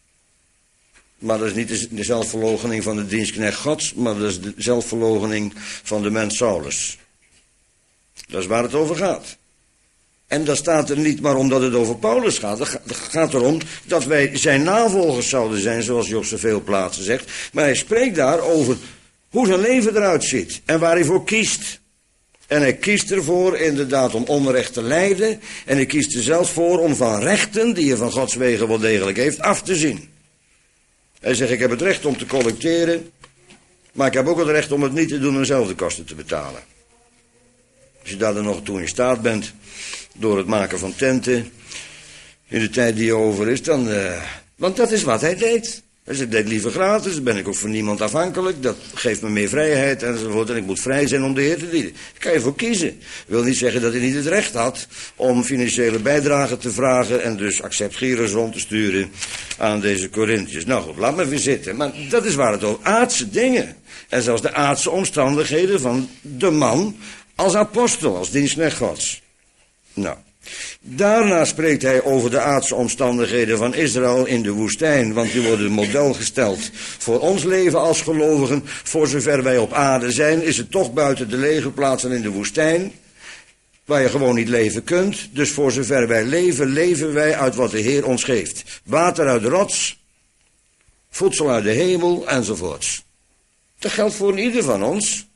Maar dat is niet de zelfverloochening van de dienstknecht Gods, maar dat is de zelfverloochening van de mens Saulus. Dat is waar het over gaat. En dat staat er niet maar omdat het over Paulus gaat. Het gaat erom dat wij zijn navolgers zouden zijn, zoals hij op zoveel plaatsen zegt. Maar hij spreekt daar over hoe zijn leven eruit ziet en waar hij voor kiest. En hij kiest ervoor inderdaad om onrecht te lijden. En hij kiest er zelfs voor om van rechten, die je van Gods wegen wel degelijk heeft, af te zien. Hij zegt, ik heb het recht om te collecteren, maar ik heb ook het recht om het niet te doen en zelf de kosten te betalen. Als je daar dan nog toe in staat bent, door het maken van tenten, in de tijd die over is, dan... Uh, want dat is wat hij deed. Hij zei, ik deed liever gratis, dan ben ik ook voor niemand afhankelijk, dat geeft me meer vrijheid enzovoort, en ik moet vrij zijn om de Heer te dienen. Daar kan je voor kiezen. Dat wil niet zeggen dat hij niet het recht had om financiële bijdragen te vragen en dus acceptgires rond te sturen aan deze Korinthiërs. Nou goed, laat me weer zitten, maar dat is waar het over aardse dingen. En zelfs de aardse omstandigheden van de man als apostel, als dienstknecht Gods. Nou. Daarna spreekt hij over de aardse omstandigheden van Israël in de woestijn, want die worden model gesteld voor ons leven als gelovigen. Voor zover wij op aarde zijn, is het toch buiten de legerplaatsen in de woestijn, waar je gewoon niet leven kunt. Dus voor zover wij leven, leven wij uit wat de Heer ons geeft. Water uit de rots, voedsel uit de hemel, enzovoorts. Dat geldt voor ieder van ons.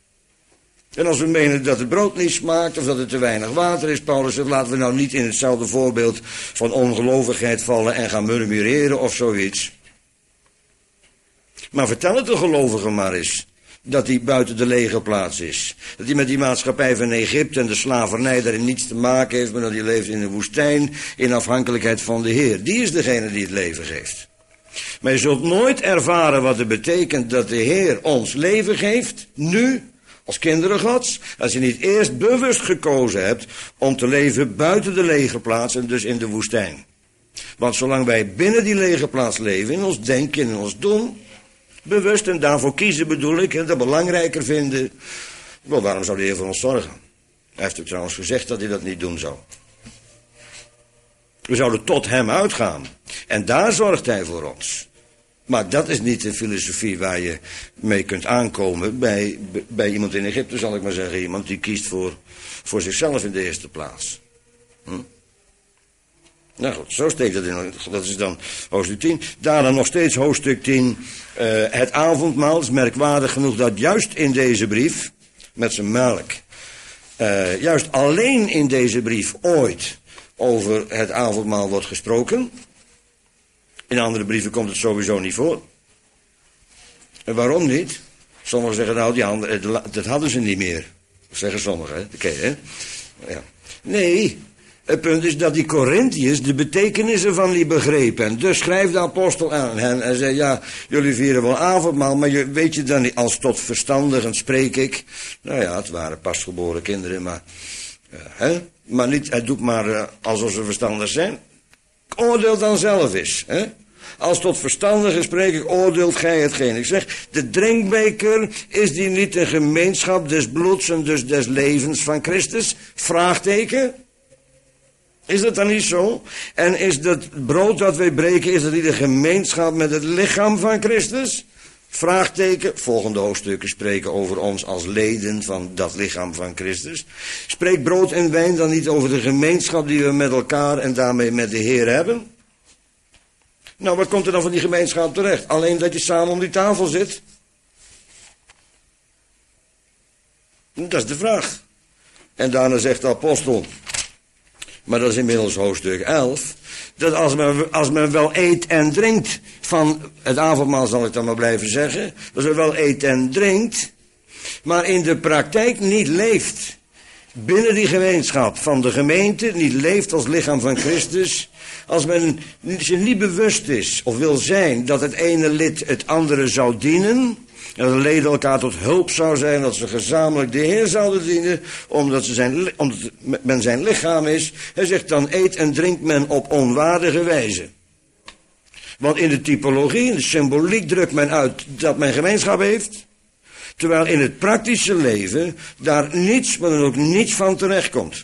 En als we menen dat het brood niet smaakt of dat het te weinig water is, Paulus zegt, laten we nou niet in hetzelfde voorbeeld van ongelovigheid vallen en gaan murmureren of zoiets. Maar vertel het de gelovige maar eens, dat hij buiten de legerplaats is. Dat hij met die maatschappij van Egypte en de slavernij daarin niets te maken heeft, maar dat hij leeft in de woestijn in afhankelijkheid van de Heer. Die is degene die het leven geeft. Maar je zult nooit ervaren wat het betekent dat de Heer ons leven geeft, nu, als kinderen Gods, als je niet eerst bewust gekozen hebt om te leven buiten de legerplaats en dus in de woestijn. Want zolang wij binnen die legerplaats leven, in ons denken, in ons doen, bewust en daarvoor kiezen bedoel ik, en dat belangrijker vinden, wel, waarom zou de Heer voor ons zorgen? Hij heeft ook trouwens gezegd dat hij dat niet doen zou. We zouden tot hem uitgaan. En daar zorgt hij voor ons. Maar dat is niet de filosofie waar je mee kunt aankomen bij, bij iemand in Egypte, zal ik maar zeggen. Iemand die kiest voor, voor zichzelf in de eerste plaats. Hm? Nou goed, zo steekt het in. Dat is dan hoofdstuk tien. Daarna nog steeds hoofdstuk tien. Uh, het avondmaal. Het is merkwaardig genoeg dat juist in deze brief, met zijn melk, uh, juist alleen in deze brief ooit over het avondmaal wordt gesproken. In andere brieven komt het sowieso niet voor. En waarom niet? Sommigen zeggen, nou, die andere, dat hadden ze niet meer. Dat zeggen sommigen, hè? Oké, hè? Ja. Nee, het punt is dat die Corinthiërs de betekenissen van die begrepen. En dus schrijft de apostel aan hen en zegt, ja, jullie vieren wel avondmaal, maar je, weet je dan niet, als tot verstandigen spreek ik. Nou ja, het waren pasgeboren kinderen, maar, uh, hè? Maar niet, het doet maar uh, alsof ze verstandig zijn. Oordeel dan zelf eens, hè? Als tot verstandigen spreek ik, oordeelt gij hetgeen. Ik zeg, de drinkbeker, is die niet een gemeenschap des bloeds en dus des levens van Christus? Vraagteken. Is dat dan niet zo? En is dat brood dat wij breken, is dat niet een gemeenschap met het lichaam van Christus? Vraagteken. Volgende hoofdstukken spreken over ons als leden van dat lichaam van Christus. Spreekt brood en wijn dan niet over de gemeenschap die we met elkaar en daarmee met de Heer hebben? Nou, wat komt er dan van die gemeenschap terecht? Alleen dat je samen om die tafel zit? Dat is de vraag. En daarna zegt de apostel, maar dat is inmiddels hoofdstuk elf, dat als men, als men wel eet en drinkt van het avondmaal, zal ik dan maar blijven zeggen, dat men wel eet en drinkt, maar in de praktijk niet leeft binnen die gemeenschap van de gemeente, niet leeft als lichaam van Christus, als men zich niet bewust is of wil zijn dat het ene lid het andere zou dienen, dat de leden elkaar tot hulp zou zijn, dat ze gezamenlijk de Heer zouden dienen, omdat, ze zijn, omdat men zijn lichaam is. Hij zegt dan, eet en drinkt men op onwaardige wijze. Want in de typologie, in de symboliek drukt men uit dat men gemeenschap heeft, terwijl in het praktische leven daar niets, maar dan ook niets van terechtkomt.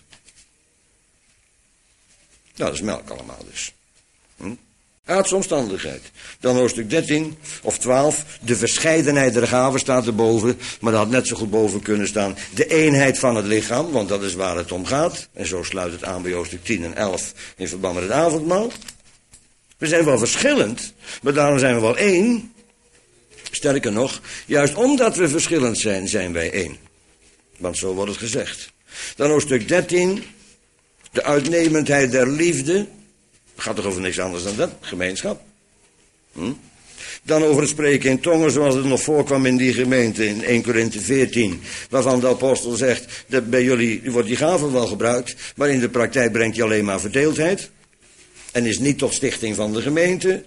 Nou, dat is melk allemaal dus. Hm? Aardse omstandigheid. Dan hoofdstuk dertien of twaalf. De verscheidenheid der gaven staat erboven. Maar dat had net zo goed boven kunnen staan. De eenheid van het lichaam. Want dat is waar het om gaat. En zo sluit het aan bij hoofdstuk tien en elf. In verband met het avondmaal. We zijn wel verschillend. Maar daarom zijn we wel één. Sterker nog. Juist omdat we verschillend zijn, zijn wij één. Want zo wordt het gezegd. Dan hoofdstuk dertien. De uitnemendheid der liefde. Gaat toch over niks anders dan dat? Gemeenschap. Hm? Dan over het spreken in tongen zoals het nog voorkwam in die gemeente in Eerste Korinthe veertien. Waarvan de apostel zegt, dat bij jullie wordt die gave wel gebruikt. Maar in de praktijk brengt je alleen maar verdeeldheid. En is niet tot stichting van de gemeente.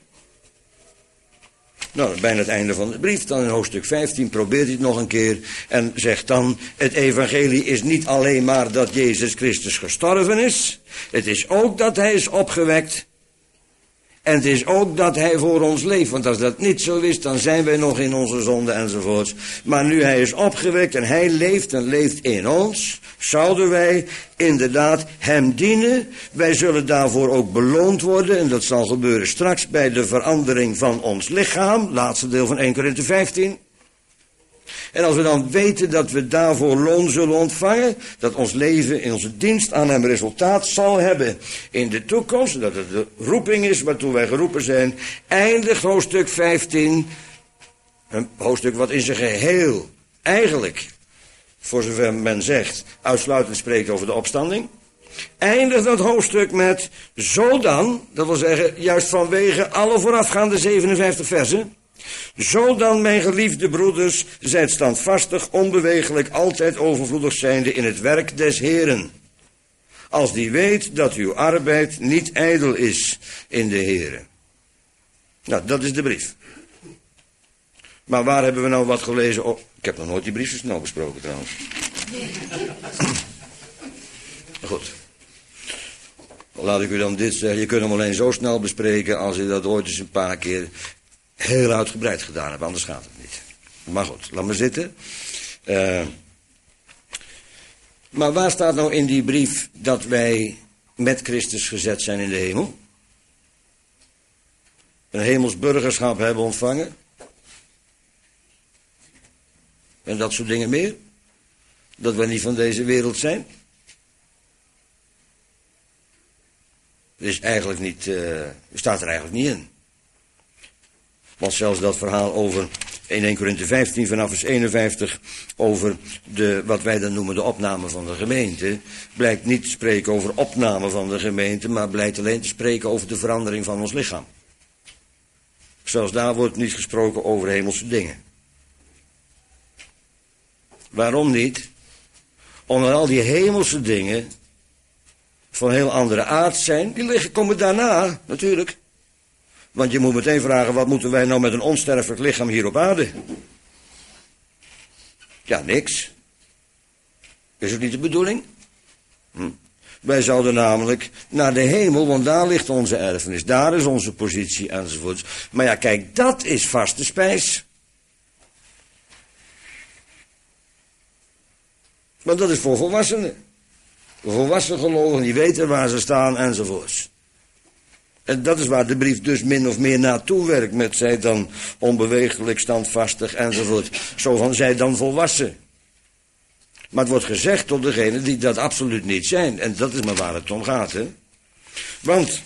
Nou, bijna het einde van de brief. Dan in hoofdstuk vijftien probeert hij het nog een keer. En zegt dan, het evangelie is niet alleen maar dat Jezus Christus gestorven is. Het is ook dat hij is opgewekt. En het is ook dat hij voor ons leeft. Want als dat niet zo is, dan zijn wij nog in onze zonde enzovoorts. Maar nu hij is opgewekt en hij leeft en leeft in ons, zouden wij inderdaad hem dienen. Wij zullen daarvoor ook beloond worden. En dat zal gebeuren straks bij de verandering van ons lichaam. Laatste deel van Eerste Korinthe vijftien. En als we dan weten dat we daarvoor loon zullen ontvangen, dat ons leven in onze dienst aan hem resultaat zal hebben in de toekomst, dat het de roeping is waartoe wij geroepen zijn, eindigt hoofdstuk vijftien, een hoofdstuk wat in zijn geheel eigenlijk, voor zover men zegt, uitsluitend spreekt over de opstanding, eindigt dat hoofdstuk met, zodan, dat wil zeggen, juist vanwege alle voorafgaande zevenenvijftig versen, zo dan, mijn geliefde broeders, zijt standvastig, onbewegelijk, altijd overvloedig zijnde in het werk des Heeren. Als die weet dat uw arbeid niet ijdel is in de Heeren. Nou, dat is de brief. Maar waar hebben we nou wat gelezen? Oh, ik heb nog nooit die brief zo snel besproken trouwens. Goed. Laat ik u dan dit zeggen. Je kunt hem alleen zo snel bespreken als je dat ooit eens een paar keer heel uitgebreid gedaan hebt, anders gaat het niet. Maar goed, laat maar zitten. Uh, maar waar staat nou in die brief dat wij met Christus gezet zijn in de hemel? Een hemels burgerschap hebben ontvangen? En dat soort dingen meer? Dat wij niet van deze wereld zijn? is eigenlijk niet, uh, staat er eigenlijk niet in. Want zelfs dat verhaal over in Eerste Korinthe vijftien vanaf vers eenenvijftig over de, wat wij dan noemen de opname van de gemeente, blijkt niet te spreken over opname van de gemeente, maar blijkt alleen te spreken over de verandering van ons lichaam. Zelfs daar wordt niet gesproken over hemelse dingen. Waarom niet? Omdat al die hemelse dingen van heel andere aard zijn, die liggen, komen daarna, natuurlijk. Want je moet meteen vragen, wat moeten wij nou met een onsterfelijk lichaam hier op aarde? Ja, niks. Is het niet de bedoeling? Hm. Wij zouden namelijk naar de hemel, want daar ligt onze erfenis, daar is onze positie enzovoorts. Maar ja, kijk, dat is vaste spijs. Want dat is voor volwassenen. Volwassen gelovigen die weten waar ze staan enzovoorts. En dat is waar de brief dus min of meer naartoe werkt, met zij dan onbewegelijk, standvastig enzovoort. Zo van zij dan volwassen. Maar het wordt gezegd tot degenen die dat absoluut niet zijn. En dat is maar waar het om gaat, hè. Want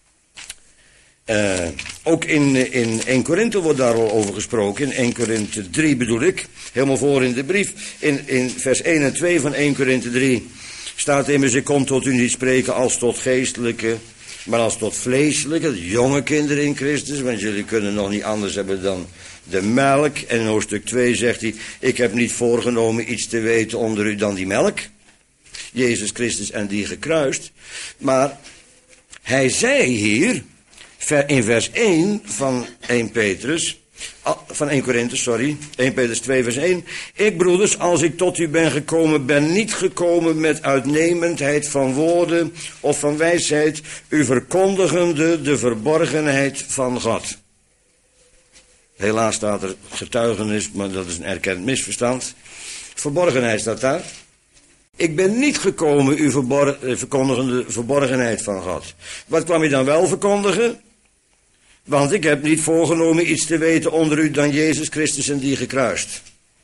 uh, ook in, in Eerste Korinthe wordt daar al over gesproken. In Eerste Korinthe drie bedoel ik, helemaal voor in de brief. In, in vers één en twee van Eerste Korinthe drie staat immers: ik kom tot u niet spreken als tot geestelijke, maar als tot vleeselijke, jonge kinderen in Christus, want jullie kunnen nog niet anders hebben dan de melk. En in hoofdstuk twee zegt hij: ik heb niet voorgenomen iets te weten onder u dan die melk, Jezus Christus en die gekruist. Maar hij zei hier, in vers één van Eerste Petrus, van Eerste Korinthe, sorry, Eerste Petrus twee vers één. Ik, broeders, als ik tot u ben gekomen, ben niet gekomen met uitnemendheid van woorden of van wijsheid, u verkondigende de verborgenheid van God. Helaas staat er getuigenis, maar dat is een erkend misverstand. Verborgenheid staat daar. Ik ben niet gekomen u verbor- verkondigende verborgenheid van God. Wat kwam je dan wel verkondigen? Want ik heb niet voorgenomen iets te weten onder u dan Jezus Christus en die gekruist.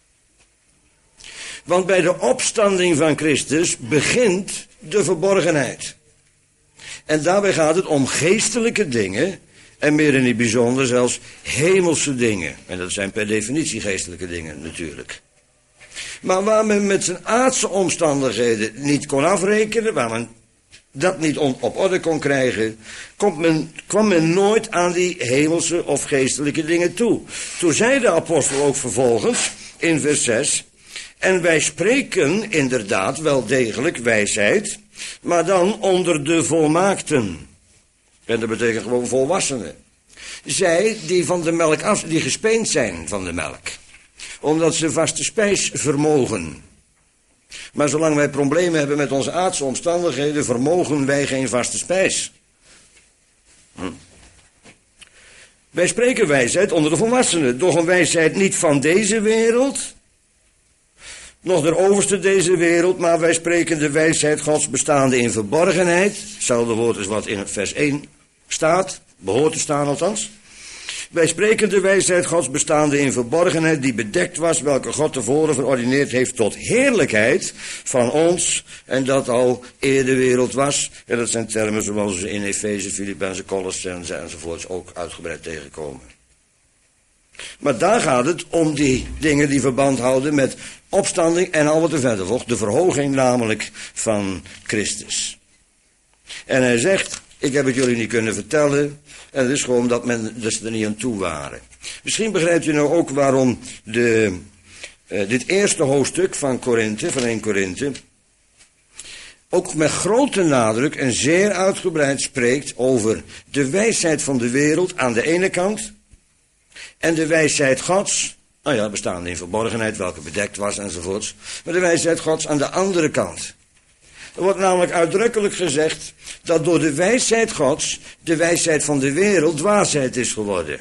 Want bij de opstanding van Christus begint de verborgenheid. En daarbij gaat het om geestelijke dingen, en meer in het bijzonder zelfs hemelse dingen. En dat zijn per definitie geestelijke dingen natuurlijk. Maar waar men met zijn aardse omstandigheden niet kon afrekenen, waar men dat niet on, op orde kon krijgen, komt men, kwam men nooit aan die hemelse of geestelijke dingen toe. Toen zei de apostel ook vervolgens, in vers zes, en wij spreken inderdaad wel degelijk wijsheid, maar dan onder de volmaakten. En dat betekent gewoon volwassenen. Zij die van de melk af, die gespeend zijn van de melk. Omdat ze vaste spijs vermogen. Maar zolang wij problemen hebben met onze aardse omstandigheden, vermogen wij geen vaste spijs. Hm. Wij spreken wijsheid onder de volwassenen, doch een wijsheid niet van deze wereld, nog der overste deze wereld, maar wij spreken de wijsheid Gods bestaande in verborgenheid. Hetzelfde woord is wat in vers één staat, behoort te staan althans. Wij spreken de wijsheid Gods bestaande in verborgenheid, die bedekt was, welke God tevoren verordineerd heeft tot heerlijkheid van ons, en dat al eer de wereld was. En dat zijn termen zoals we in Efeze, Filippenzen, Colossenzen enzovoorts ook uitgebreid tegenkomen. Maar daar gaat het om die dingen die verband houden met opstanding en al wat er verder volgt, de verhoging namelijk van Christus. En hij zegt: ik heb het jullie niet kunnen vertellen. En het is gewoon dat, men, dat ze er niet aan toe waren. Misschien begrijpt u nou ook waarom de, uh, dit eerste hoofdstuk van Korinthe, van Eerste Korinthe, ook met grote nadruk en zeer uitgebreid spreekt over de wijsheid van de wereld aan de ene kant en de wijsheid Gods, nou ja, bestaande in verborgenheid, welke bedekt was enzovoorts, maar de wijsheid Gods aan de andere kant. Er wordt namelijk uitdrukkelijk gezegd dat door de wijsheid Gods de wijsheid van de wereld dwaasheid is geworden.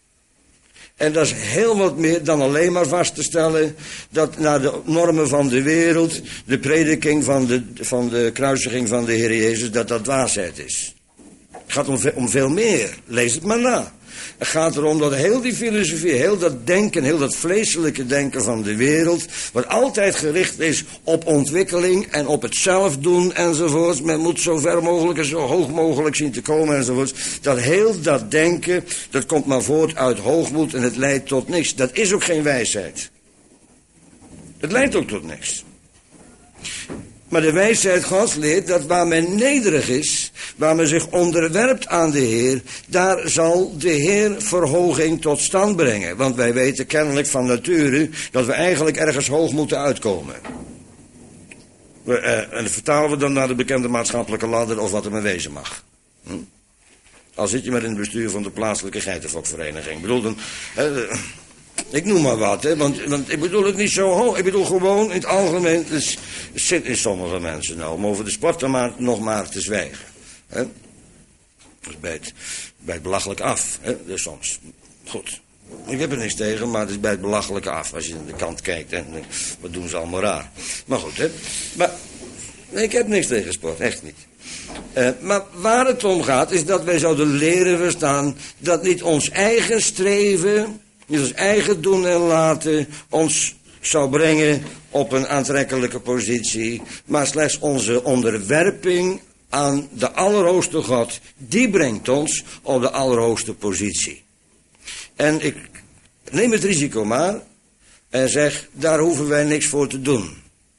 En dat is heel wat meer dan alleen maar vast te stellen dat naar de normen van de wereld, de prediking van de, van de kruisiging van de Heer Jezus, dat dat dwaasheid is. Het gaat om, om veel meer. Lees het maar na. Het gaat erom dat heel die filosofie, heel dat denken, heel dat vleeselijke denken van de wereld, wat altijd gericht is op ontwikkeling en op het zelf doen enzovoorts. Men moet zo ver mogelijk en zo hoog mogelijk zien te komen enzovoorts. Dat heel dat denken, dat komt maar voort uit hoogmoed en het leidt tot niks. Dat is ook geen wijsheid. Het leidt ook tot niks. Maar de wijsheid Gods leert dat waar men nederig is, waar men zich onderwerpt aan de Heer, daar zal de Heer verhoging tot stand brengen. Want wij weten kennelijk van nature dat we eigenlijk ergens hoog moeten uitkomen. We, eh, en dat vertalen we dan naar de bekende maatschappelijke ladder of wat er maar wezen mag. Hm? Al zit je met in het bestuur van de plaatselijke geitenfokvereniging. Ik bedoel dan... Eh, Ik noem maar wat, hè, want, want ik bedoel het niet zo hoog. Ik bedoel gewoon in het algemeen, het zit in sommige mensen nou, om over de sport dan maar, nog maar te zwijgen. Hè. Dat is bij het, bij het belachelijk af, hè, dus soms. Goed, ik heb er niks tegen, maar het is bij het belachelijke af. Als je aan de kant kijkt en wat doen ze allemaal raar. Maar goed, hè. Maar, nee, ik heb niks tegen sport, echt niet. Uh, maar waar het om gaat, is dat wij zouden leren verstaan dat niet ons eigen streven... niet ons eigen doen en laten ons zou brengen op een aantrekkelijke positie, maar slechts onze onderwerping aan de Allerhoogste God, die brengt ons op de Allerhoogste positie. En ik neem het risico maar en zeg, daar hoeven wij niks voor te doen.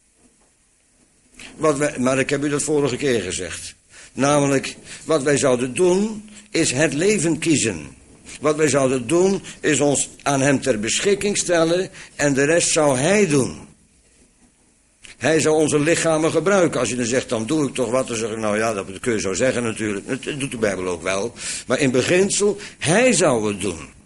Wat wij, maar ik heb u dat vorige keer gezegd. Namelijk, wat wij zouden doen, is het leven kiezen. Wat wij zouden doen, is ons aan hem ter beschikking stellen en de rest zou hij doen. Hij zou onze lichamen gebruiken. Als je dan zegt, dan doe ik toch wat, dan zeg ik, nou ja, dat kun je zo zeggen natuurlijk. Dat doet de Bijbel ook wel. Maar in beginsel, hij zou het doen.